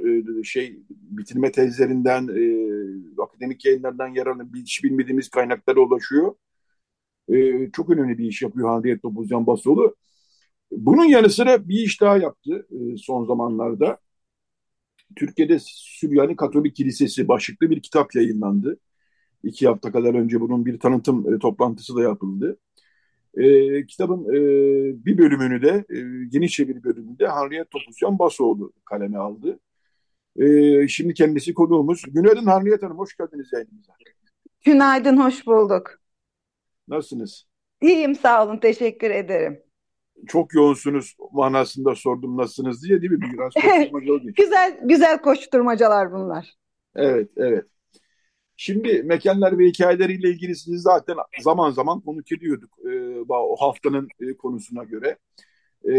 bitirme tezlerinden, akademik yayınlardan yararlanıp hiç bilmediğimiz kaynaklara ulaşıyor. Çok önemli bir iş yapıyor Henriette Topuzyan Basoğlu. Bunun yanı sıra bir iş daha yaptı son zamanlarda. Türkiye'de Süryani Katolik Kilisesi başlıklı bir kitap yayınlandı. 2 hafta kadar önce bunun bir tanıtım toplantısı da yapıldı. Kitabın bir bölümünü de genişçe bir bölümünü de Henriette Topuzyan Basoğlu kaleme aldı. Şimdi kendisi konuğumuz. Günaydın Henriette Hanım, hoş geldiniz yayınımıza. Günaydın, hoş bulduk. Nasılsınız? İyiyim, sağ olun, teşekkür ederim. Çok yoğunsunuz manasında sordum nasılsınız diye, değil mi? Biraz koşturmacalı geçti. Güzel, güzel koşturmacalar bunlar. Evet, evet. Şimdi mekanlar ve hikayeleriyle ilgili sizi zaten zaman zaman konuk ediyorduk o haftanın konusuna göre. E,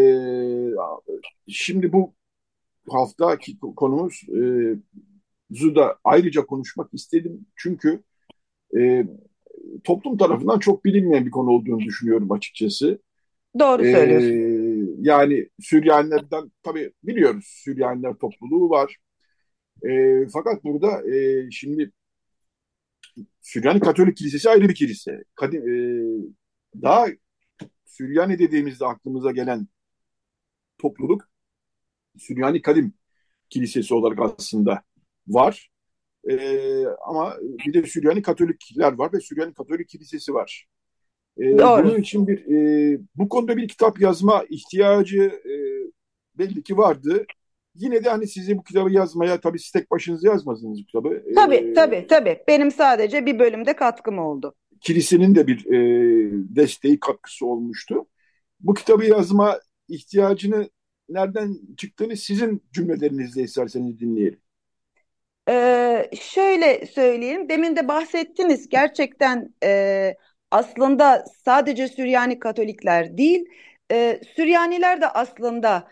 Şimdi bu haftaki konumuz da ayrıca konuşmak istedim. Çünkü e, toplum tarafından çok bilinmeyen bir konu olduğunu düşünüyorum açıkçası. Doğru söylüyorsun. Yani Süryanilerden tabii biliyoruz, Süryaniler topluluğu var. Fakat burada şimdi Süryani Katolik Kilisesi ayrı bir kilise. Daha Süryani dediğimizde aklımıza gelen topluluk Süryani Kadim Kilisesi olarak aslında var. Ama bir de Süryani Katolikler var ve Süryani Katolik Kilisesi var. Doğru. Bunun için bu konuda bir kitap yazma ihtiyacı belli ki vardı. Yine de hani sizi bu kitabı yazmaya, tabii siz tek başınıza yazmadınız bu kitabı. Tabii. Benim sadece bir bölümde katkım oldu. Kilisenin de bir desteği, katkısı olmuştu. Bu kitabı yazma ihtiyacını nereden çıktığını sizin cümlelerinizle isterseniz dinleyelim. Şöyle söyleyeyim, demin de bahsettiniz. Gerçekten aslında sadece Süryani Katolikler değil, Süryaniler de aslında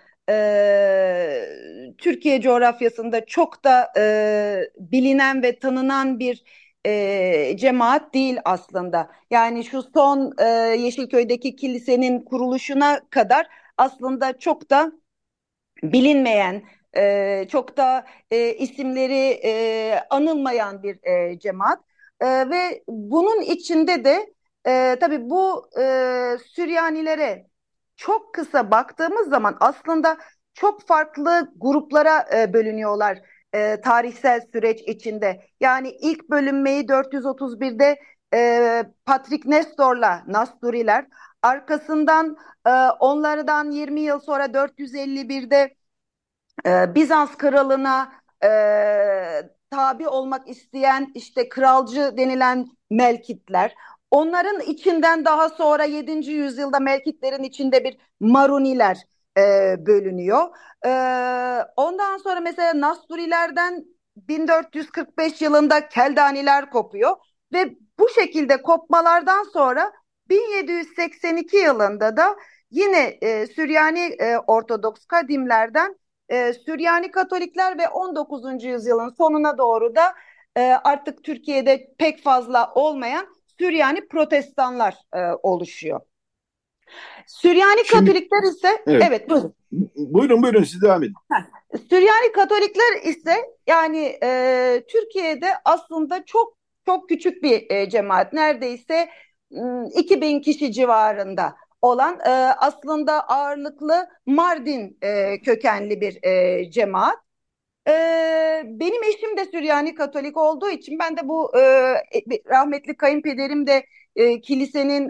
Türkiye coğrafyasında çok da bilinen ve tanınan bir cemaat değil aslında. Yani şu son Yeşilköy'deki kilisenin kuruluşuna kadar aslında çok da bilinmeyen, çok da isimleri anılmayan bir cemaat. Ve bunun içinde de tabii bu Süryanilere çok kısa baktığımız zaman aslında çok farklı gruplara bölünüyorlar tarihsel süreç içinde. Yani ilk bölünmeyi 431'de Patrik Nestor'la Nasturiler, arkasından onlardan 20 yıl sonra 451'de Bizans kralına tabi olmak isteyen işte kralcı denilen Melkitler. Onların içinden daha sonra 7. yüzyılda Melkitlerin içinde bir Maruniler bölünüyor. Ondan sonra mesela Nasturilerden 1445 yılında Keldaniler kopuyor ve bu şekilde kopmalardan sonra 1782 yılında da yine Süryani Ortodoks Kadimlerden Süryani Katolikler ve 19. yüzyılın sonuna doğru da artık Türkiye'de pek fazla olmayan Süryani Protestanlar oluşuyor. Süryani Katolikler ise evet buyurun. Buyurun siz devam edin. Süryani Katolikler ise yani Türkiye'de aslında çok çok küçük bir cemaat, neredeyse 2000 kişi civarında olan aslında ağırlıklı Mardin kökenli bir cemaat. Benim eşim de Süryani Katolik olduğu için ben de bu rahmetli kayınpederim de kilisenin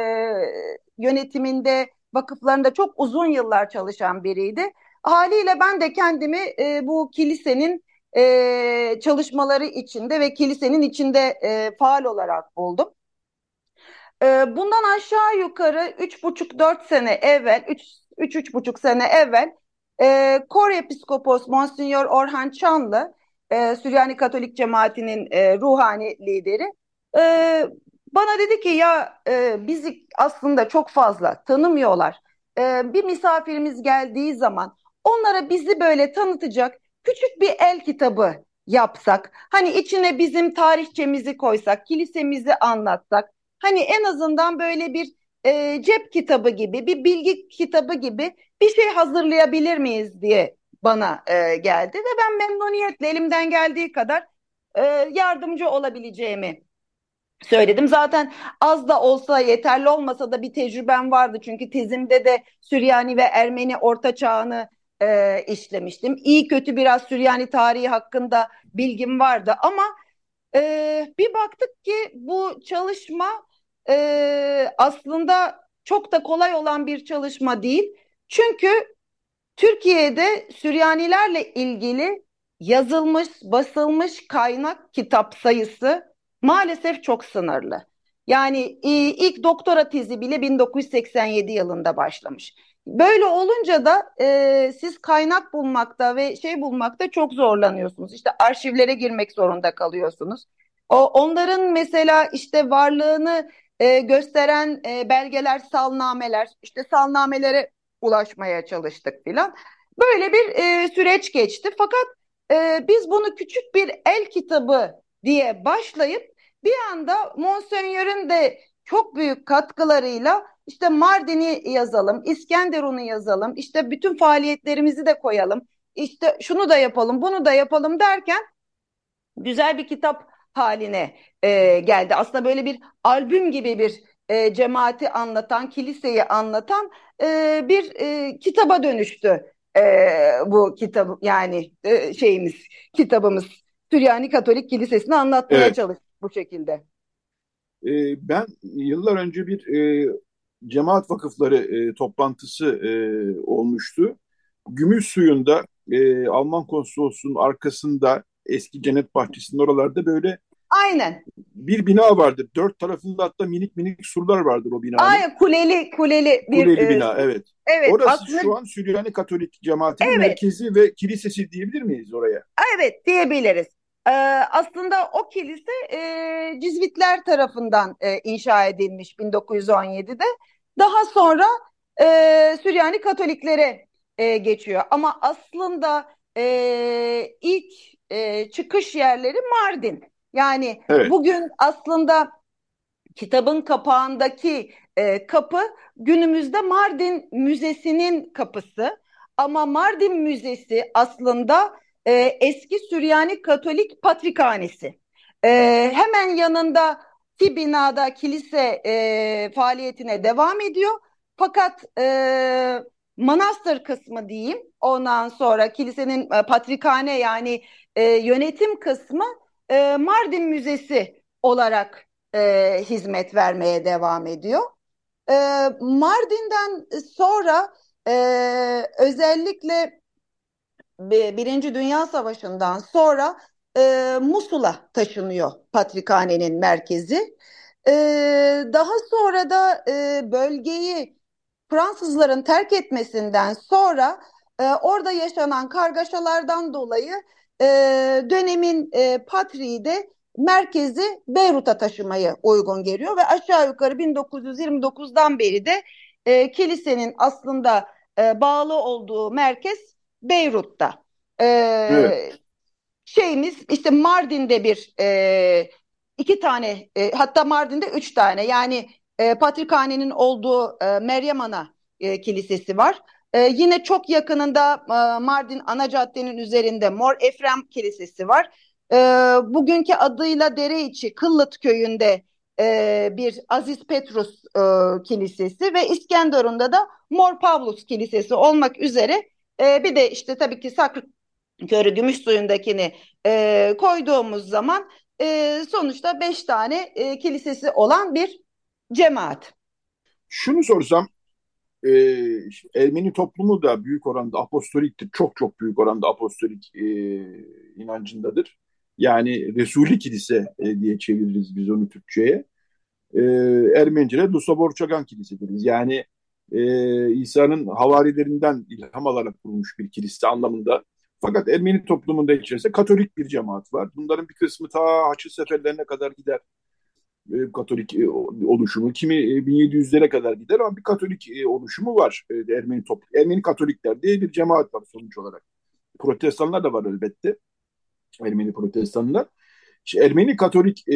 yönetiminde, vakıflarında çok uzun yıllar çalışan biriydi. Haliyle ben de kendimi bu kilisenin çalışmaları içinde ve kilisenin içinde faal olarak buldum. Bundan aşağı yukarı 3,5-4 sene evvel, 3,5 sene evvel Kor Episkopos Monsignor Orhan Çanlı, Süryani Katolik cemaatinin ruhani lideri, e, bana dedi ki ya bizi aslında çok fazla tanımıyorlar. Bir misafirimiz geldiği zaman onlara bizi böyle tanıtacak küçük bir el kitabı yapsak, hani içine bizim tarihçemizi koysak, kilisemizi anlatsak. Hani en azından böyle bir cep kitabı gibi, bir bilgi kitabı gibi bir şey hazırlayabilir miyiz diye bana geldi ve ben memnuniyetle elimden geldiği kadar e, yardımcı olabileceğimi söyledim. Zaten az da olsa, yeterli olmasa da bir tecrübem vardı. Çünkü tezimde de Süryani ve Ermeni Orta Çağ'ını işlemiştim. İyi kötü biraz Süryani tarihi hakkında bilgim vardı ama bir baktık ki bu çalışma aslında çok da kolay olan bir çalışma değil. Çünkü Türkiye'de Süryanilerle ilgili yazılmış, basılmış kaynak kitap sayısı maalesef çok sınırlı. Yani ilk doktora tezi bile 1987 yılında başlamış. Böyle olunca da siz kaynak bulmakta ve şey bulmakta çok zorlanıyorsunuz. İşte arşivlere girmek zorunda kalıyorsunuz. Onların mesela işte varlığını gösteren belgeler, salnameler, işte salnamelere ulaşmaya çalıştık filan. Böyle bir süreç geçti. Fakat biz bunu küçük bir el kitabı diye başlayıp bir anda Monsenyör'ün de çok büyük katkılarıyla işte Mardin'i yazalım, İskenderun'u yazalım, işte bütün faaliyetlerimizi de koyalım, işte şunu da yapalım, bunu da yapalım derken güzel bir kitap haline geldi. Aslında böyle bir albüm gibi bir cemaati anlatan, kiliseyi anlatan bir kitaba dönüştü bu kitap, yani kitabımız. Süryani Katolik Kilisesi'ni anlatmaya Evet. çalıştık bu şekilde. Ben yıllar önce bir cemaat vakıfları toplantısı olmuştu. Gümüşsuyu'nda Alman konsolosluğunun arkasında eski Cennet Bahçesi'nin oralarda böyle Aynen. bir bina vardır. Dört tarafında hatta minik minik surlar vardır o binanın. Aynen, kuleli bir Kuleli bina, evet. evet, Orası aslında şu an Süryani Katolik cemaatinin evet. merkezi ve kilisesi diyebilir miyiz oraya? Evet, diyebiliriz. Aslında o kilise Cizvitler tarafından inşa edilmiş 1917'de. Daha sonra Süryani Katoliklere geçiyor. Ama aslında ilk çıkış yerleri Mardin. Yani Evet, bugün aslında kitabın kapağındaki kapı günümüzde Mardin Müzesi'nin kapısı. Ama Mardin Müzesi aslında eski Süryani Katolik Patrikhanesi. E, Hemen yanındaki binada kilise faaliyetine devam ediyor. Fakat manastır kısmı diyeyim, ondan sonra kilisenin patrikhane, yani yönetim kısmı Mardin Müzesi olarak hizmet vermeye devam ediyor. E, Mardin'den sonra özellikle Birinci Dünya Savaşı'ndan sonra Musul'a taşınıyor Patrikhane'nin merkezi. E, Daha sonra da bölgeyi Fransızların terk etmesinden sonra orada yaşanan kargaşalardan dolayı e, dönemin patriği de merkezi Beyrut'a taşımayı uygun görüyor ve aşağı yukarı 1929'dan beri de kilisenin aslında bağlı olduğu merkez Beyrut'ta. evet, Şeyimiz işte Mardin'de iki tane, hatta Mardin'de üç tane, yani Patrikhane'nin olduğu Meryem Ana Kilisesi var. Yine çok yakınında Mardin ana caddenin üzerinde Mor Efrem Kilisesi var. E, Bugünkü adıyla Dereiçi Kıllıt köyünde bir Aziz Petrus Kilisesi ve İskenderun'da da Mor Pavlus Kilisesi olmak üzere bir de işte tabii ki Körü Gümüşsuyu'ndakini koyduğumuz zaman sonuçta 5 tane kilisesi olan bir cemaat. Şunu sorsam, Ermeni toplumu da büyük oranda apostoliktir. Çok çok büyük oranda apostolik inancındadır. Yani Resulü Kilise diye çeviririz biz onu Türkçe'ye. E, Ermenice'de Lusaborçagan Kilise deriz. Yani İsa'nın havarilerinden ilham alarak kurulmuş bir kilise anlamında. Fakat Ermeni toplumunda içerisinde Katolik bir cemaat var. Bunların bir kısmı ta Haçlı seferlerine kadar gider. Katolik oluşumu. Kimi 1700'lere kadar gider ama bir Katolik oluşumu var Ermeni toplum. Ermeni Katolikler diye bir cemaat var sonuç olarak. Protestanlar da var elbette. Ermeni Protestanlar. İşte Ermeni Katolik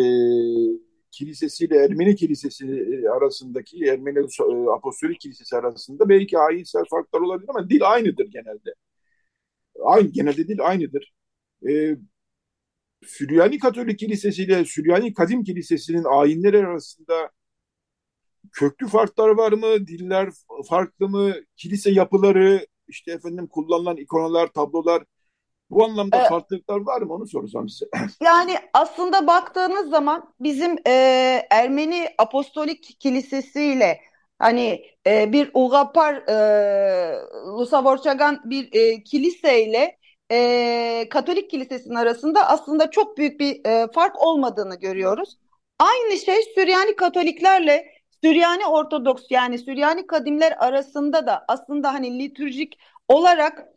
kilisesi ile Ermeni kilisesi arasındaki Ermeni Apostolik Kilisesi arasında belki ayinsel farklar olabilir ama dil aynıdır genelde. Genelde dil aynıdır. E, Süryani Katolik Kilisesi ile Süryani Kadim Kilisesi'nin ayinleri arasında köklü farklar var mı? Diller farklı mı? Kilise yapıları, işte efendim kullanılan ikonalar, tablolar bu anlamda E, farklılıklar var mı? Onu soracağım size. Yani aslında baktığınız zaman bizim Ermeni Apostolik Kilisesi ile hani bir Ugapar Lusavorçagan bir kiliseyle Katolik Kilisesi'nin arasında aslında çok büyük bir fark olmadığını görüyoruz. Aynı şey Süryani Katoliklerle Süryani Ortodoks yani Süryani Kadimler arasında da aslında hani litürjik olarak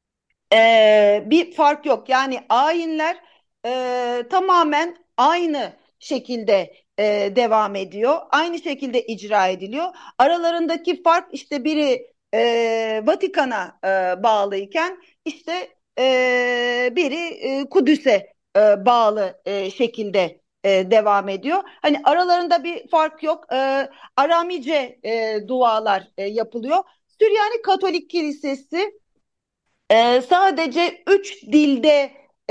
bir fark yok. Yani ayinler tamamen aynı şekilde devam ediyor. Aynı şekilde icra ediliyor. Aralarındaki fark işte biri Vatikan'a bağlıyken işte biri Kudüs'e bağlı şekilde devam ediyor. Hani aralarında bir fark yok. Aramice dualar yapılıyor. Süryani Katolik Kilisesi sadece 3 dilde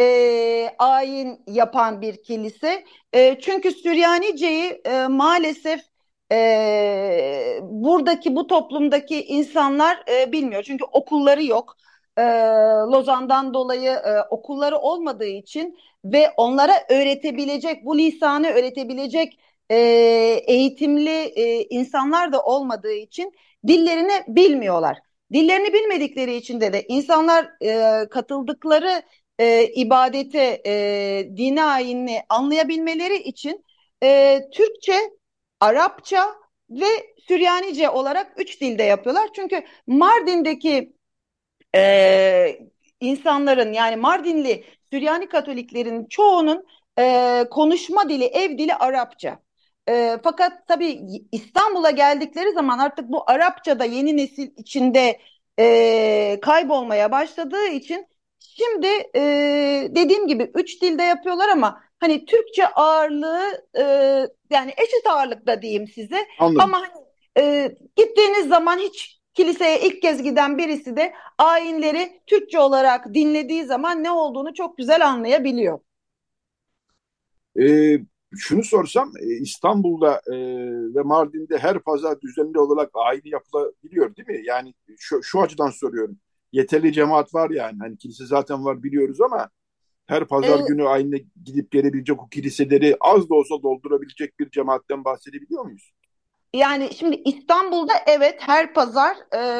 ayin yapan bir kilise. Çünkü Süryanice'yi maalesef buradaki bu toplumdaki insanlar bilmiyor. Çünkü okulları yok. Lozan'dan dolayı okulları olmadığı için ve onlara öğretebilecek, bu lisanı öğretebilecek e, eğitimli insanlar da olmadığı için dillerini bilmiyorlar. Dillerini bilmedikleri için de insanlar katıldıkları ibadete, dine ayinini anlayabilmeleri için Türkçe, Arapça ve Süryanice olarak 3 dilde yapıyorlar. Çünkü Mardin'deki e, insanların yani Mardinli Süryani Katoliklerin çoğunun konuşma dili, ev dili Arapça. Fakat tabii İstanbul'a geldikleri zaman artık bu Arapça da yeni nesil içinde kaybolmaya başladığı için şimdi dediğim gibi 3 dilde yapıyorlar ama hani Türkçe ağırlığı yani eşit ağırlıkta diyeyim size Anladım. ama hani, gittiğiniz zaman hiç kiliseye ilk kez giden birisi de ayinleri Türkçe olarak dinlediği zaman ne olduğunu çok güzel anlayabiliyor. E, Şunu sorsam, İstanbul'da ve Mardin'de her pazar düzenli olarak ayin yapılabiliyor değil mi? Yani şu açıdan soruyorum. Yeterli cemaat var yani. Hani kilise zaten var biliyoruz ama her pazar E, günü ayine gidip gelebilecek o kiliseleri az da olsa doldurabilecek bir cemaatten bahsedebiliyor muyuz? Yani şimdi İstanbul'da evet her pazar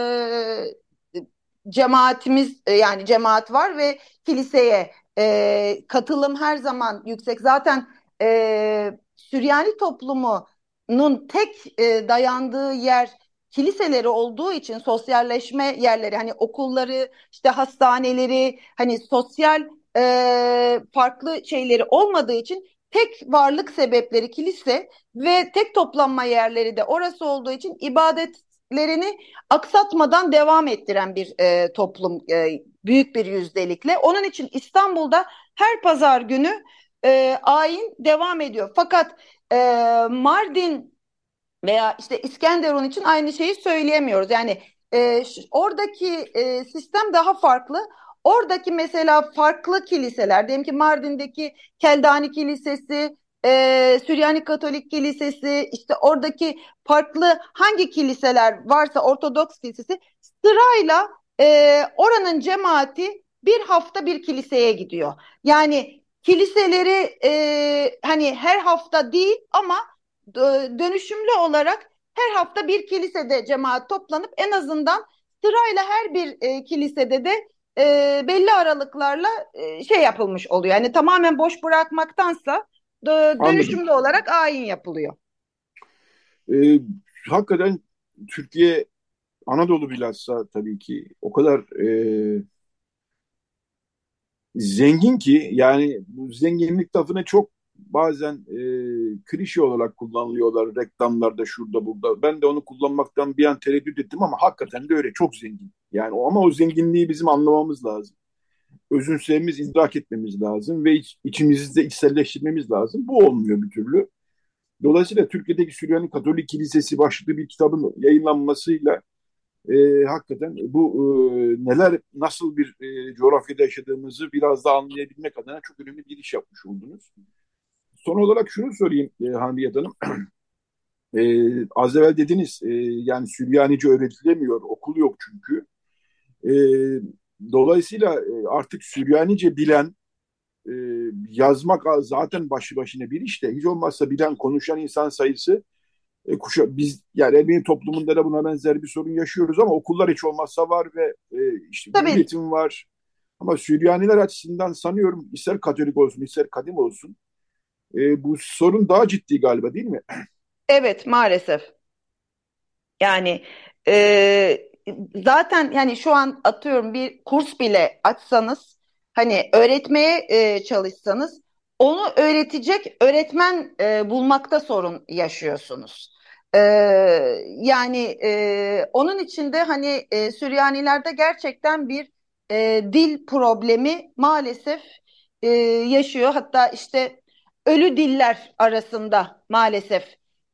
cemaatimiz yani cemaat var ve kiliseye katılım her zaman yüksek. Zaten Süryani toplumunun tek dayandığı yer kiliseleri olduğu için sosyalleşme yerleri hani okulları işte hastaneleri hani sosyal farklı şeyleri olmadığı için tek varlık sebepleri kilise ve tek toplanma yerleri de orası olduğu için ibadetlerini aksatmadan devam ettiren bir toplum büyük bir yüzdelikle. Onun için İstanbul'da her pazar günü ayin devam ediyor. Fakat e, Mardin veya işte İskenderun için aynı şeyi söyleyemiyoruz. Yani oradaki sistem daha farklı. Oradaki mesela farklı kiliseler, diyelim ki Mardin'deki Keldani Kilisesi, Süryani Katolik Kilisesi, işte oradaki farklı hangi kiliseler varsa Ortodoks Kilisesi sırayla oranın cemaati bir hafta bir kiliseye gidiyor. Yani kiliseleri hani her hafta değil ama dönüşümlü olarak her hafta bir kilisede cemaat toplanıp en azından sırayla her bir kilisede de belli aralıklarla şey yapılmış oluyor. Yani tamamen boş bırakmaktansa Anladım. dönüşümlü olarak ayin yapılıyor. E, Hakikaten Türkiye, Anadolu bilhassa tabii ki o kadar zengin ki, yani bu zenginlik lafını çok bazen klişe olarak kullanılıyorlar reklamlarda, şurada burada. Ben de onu kullanmaktan bir an tereddüt ettim ama hakikaten de öyle, çok zengin. Yani ama o zenginliği bizim anlamamız lazım. Özümsememiz, idrak etmemiz lazım ve içimizde içselleştirmemiz lazım. Bu olmuyor bir türlü. Dolayısıyla Türkiye'deki Süryani Katolik Kilisesi başlıklı bir kitabın yayınlanmasıyla hakikaten bu neler, nasıl bir coğrafyada yaşadığımızı biraz daha anlayabilmek adına çok önemli bir iş yapmış oldunuz. Son olarak şunu sorayım Hamiyet Hanım. Az evvel dediniz, yani Süryanice öğretilemiyor, okul yok çünkü. E, Dolayısıyla artık Süryanice bilen, e, yazmak zaten başlı başına bir iş de, hiç olmazsa bilen, konuşan insan sayısı biz yani Ermeni toplumunda da buna benzer bir sorun yaşıyoruz ama okullar hiç olmazsa var ve işte milli Tabii. eğitim var. Ama Süryaniler açısından sanıyorum, ister Katolik olsun ister kadim olsun, bu sorun daha ciddi galiba, değil mi? Evet, maalesef. Yani e, zaten yani şu an atıyorum bir kurs bile açsanız hani öğretmeye çalışsanız onu öğretecek öğretmen bulmakta sorun yaşıyorsunuz. E, Yani onun içinde hani Süryanilerde gerçekten bir dil problemi maalesef yaşıyor. Hatta işte ölü diller arasında maalesef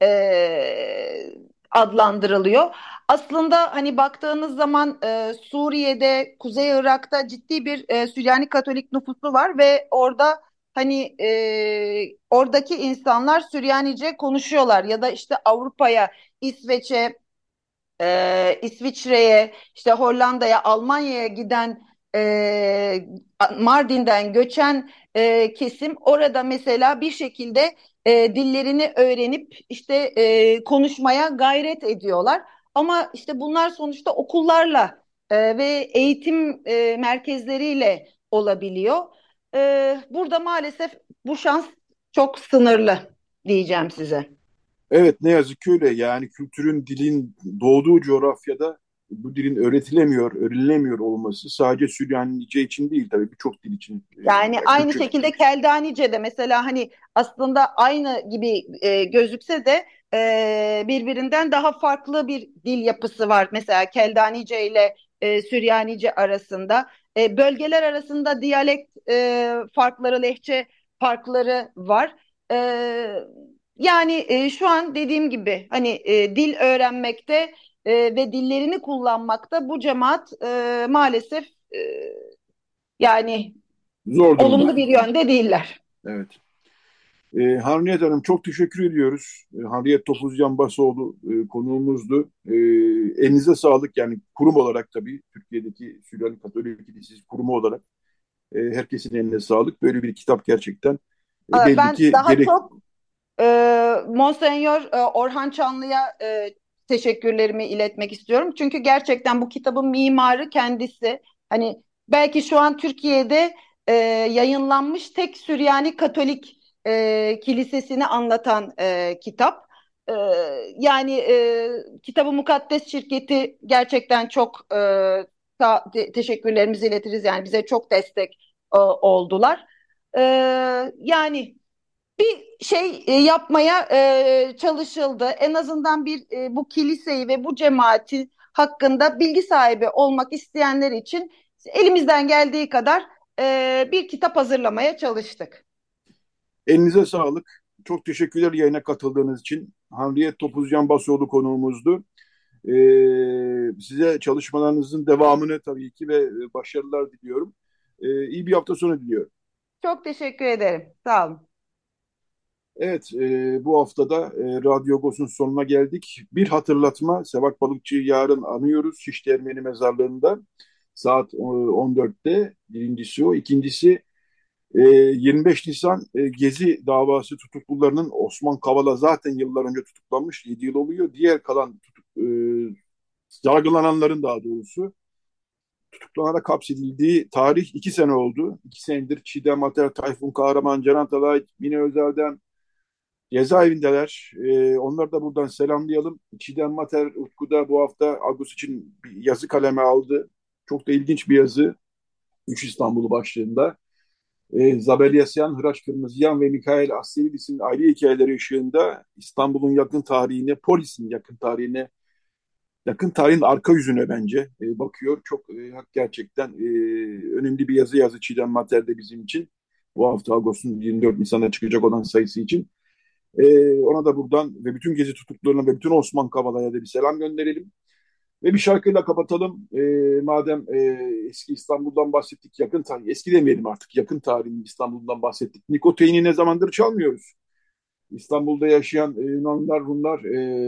adlandırılıyor. Aslında hani baktığınız zaman Suriye'de, Kuzey Irak'ta ciddi bir Süryani Katolik nüfusu var ve orada hani oradaki insanlar Süryanice konuşuyorlar ya da işte Avrupa'ya, İsveç'e, İsviçre'ye, işte Hollanda'ya, Almanya'ya giden Mardin'den göçen kesim orada mesela bir şekilde dillerini öğrenip işte konuşmaya gayret ediyorlar. Ama işte bunlar sonuçta okullarla ve eğitim merkezleriyle olabiliyor. Burada maalesef bu şans çok sınırlı diyeceğim size. Evet, ne yazık ki öyle. Yani kültürün, dilin doğduğu coğrafyada bu dilin öğretilemiyor, öğrenilemiyor olması sadece Süryanice için değil, tabii birçok dil için, Yani yani aynı Türkçe. şekilde Keldanice'de mesela hani aslında aynı gibi gözükse de birbirinden daha farklı bir dil yapısı var. Mesela Keldanice ile Süryanice arasında. Bölgeler arasında diyalekt farkları, lehçe farkları var. E, Yani şu an dediğim gibi hani dil öğrenmekte ve dillerini kullanmakta bu cemaat maalesef yani Zor durumda. olumlu bir yönde değiller. Evet. Harniyet Hanım, çok teşekkür ediyoruz. Harniyet Topuzcan Basoğlu konuğumuzdu. Elinize sağlık, yani kurum olarak tabii Türkiye'deki Süryani Katolik Kilisesi kurumu olarak herkesin eline sağlık. Böyle bir kitap gerçekten belli Ben ki daha gerek. çok Monsenyor Orhan Çanlı'ya teşekkürlerimi iletmek istiyorum. Çünkü gerçekten bu kitabın mimarı kendisi. Hani belki şu an Türkiye'de yayınlanmış tek Süryani Katolik kilisesini anlatan kitap. E, Yani Kitabı Mukaddes şirketi gerçekten çok teşekkürlerimizi iletiriz. Yani bize çok destek oldular. E, Yani bir şey yapmaya çalışıldı. En azından bir bu kiliseyi ve bu cemaati hakkında bilgi sahibi olmak isteyenler için elimizden geldiği kadar bir kitap hazırlamaya çalıştık. Elinize sağlık. Çok teşekkürler yayına katıldığınız için. Hamdiyet Topuzcan Basoğlu konuğumuzdu. Size çalışmalarınızın devamını tabii ki ve başarılar diliyorum. İyi bir hafta sonu diliyorum. Çok teşekkür ederim. Sağ olun. Evet, bu haftada Radyo Agos'un sonuna geldik. Bir hatırlatma, Sevat Balıkçı'yı yarın anıyoruz Şişli Ermeni Mezarlığı'nda. saat 14'te. Birincisi o. İkincisi 25 Nisan Gezi davası tutuklularının Osman Kavala zaten yıllar önce tutuklanmış. 7 yıl oluyor. Diğer kalan yargılananların daha doğrusu tutuklanarak hapsedildiği tarih 2 sene oldu. 2 senedir Çiğdem Ater, Tayfun Kahraman, Can Atalay, Mine Özel'den cezaevindeler. Onları da buradan selamlayalım. Çiğdem Mater Utku da bu hafta Agos için bir yazı kaleme aldı. Çok da ilginç bir yazı. Üç İstanbul'u başlığında. Zabel Yasyan, Hıraç Kırmızıyan ve Mikail Assevidis'in aile hikayeleri ışığında İstanbul'un yakın tarihine, polisin yakın tarihine, yakın tarihin arka yüzüne bence bakıyor. Çok gerçekten önemli bir yazı Çiğdem Mater'de bizim için. Bu hafta Ağustos'un 24 Nisan'a çıkacak olan sayısı için. Ona da buradan ve bütün gezi tutuklularına ve bütün Osman Kavala'ya da bir selam gönderelim. Ve bir şarkıyla kapatalım. Madem eski İstanbul'dan bahsettik, yakın tarih, eski demeyelim artık, yakın tarihin İstanbul'dan bahsettik. Nikotein'i ne zamandır çalmıyoruz. İstanbul'da yaşayan Yunanlar, Rumlar,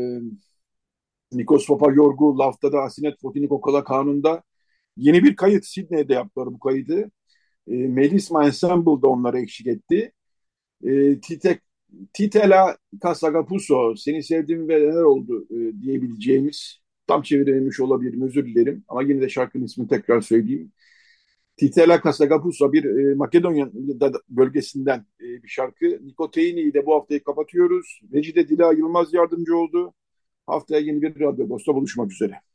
Nikos Papageorgu, Laftada, Asinet Fotinik Okala Kanun'da yeni bir kayıt. Sidney'de yaptılar bu kaydı. Melisma Ensemble'da onlara eşlik etti. Tite, Titela Kasagapuso, seni sevdim ve neler oldu diyebileceğimiz, tam çevirilmiş olabilirim, özür dilerim. Ama yine de şarkının ismini tekrar söyleyeyim. Titela Kasagapuso bir Makedonya bölgesinden bir şarkı. Nikoteini ile bu haftayı kapatıyoruz. Recide Dila Yılmaz yardımcı oldu. Haftaya yeni bir Radyo Agos'ta buluşmak üzere.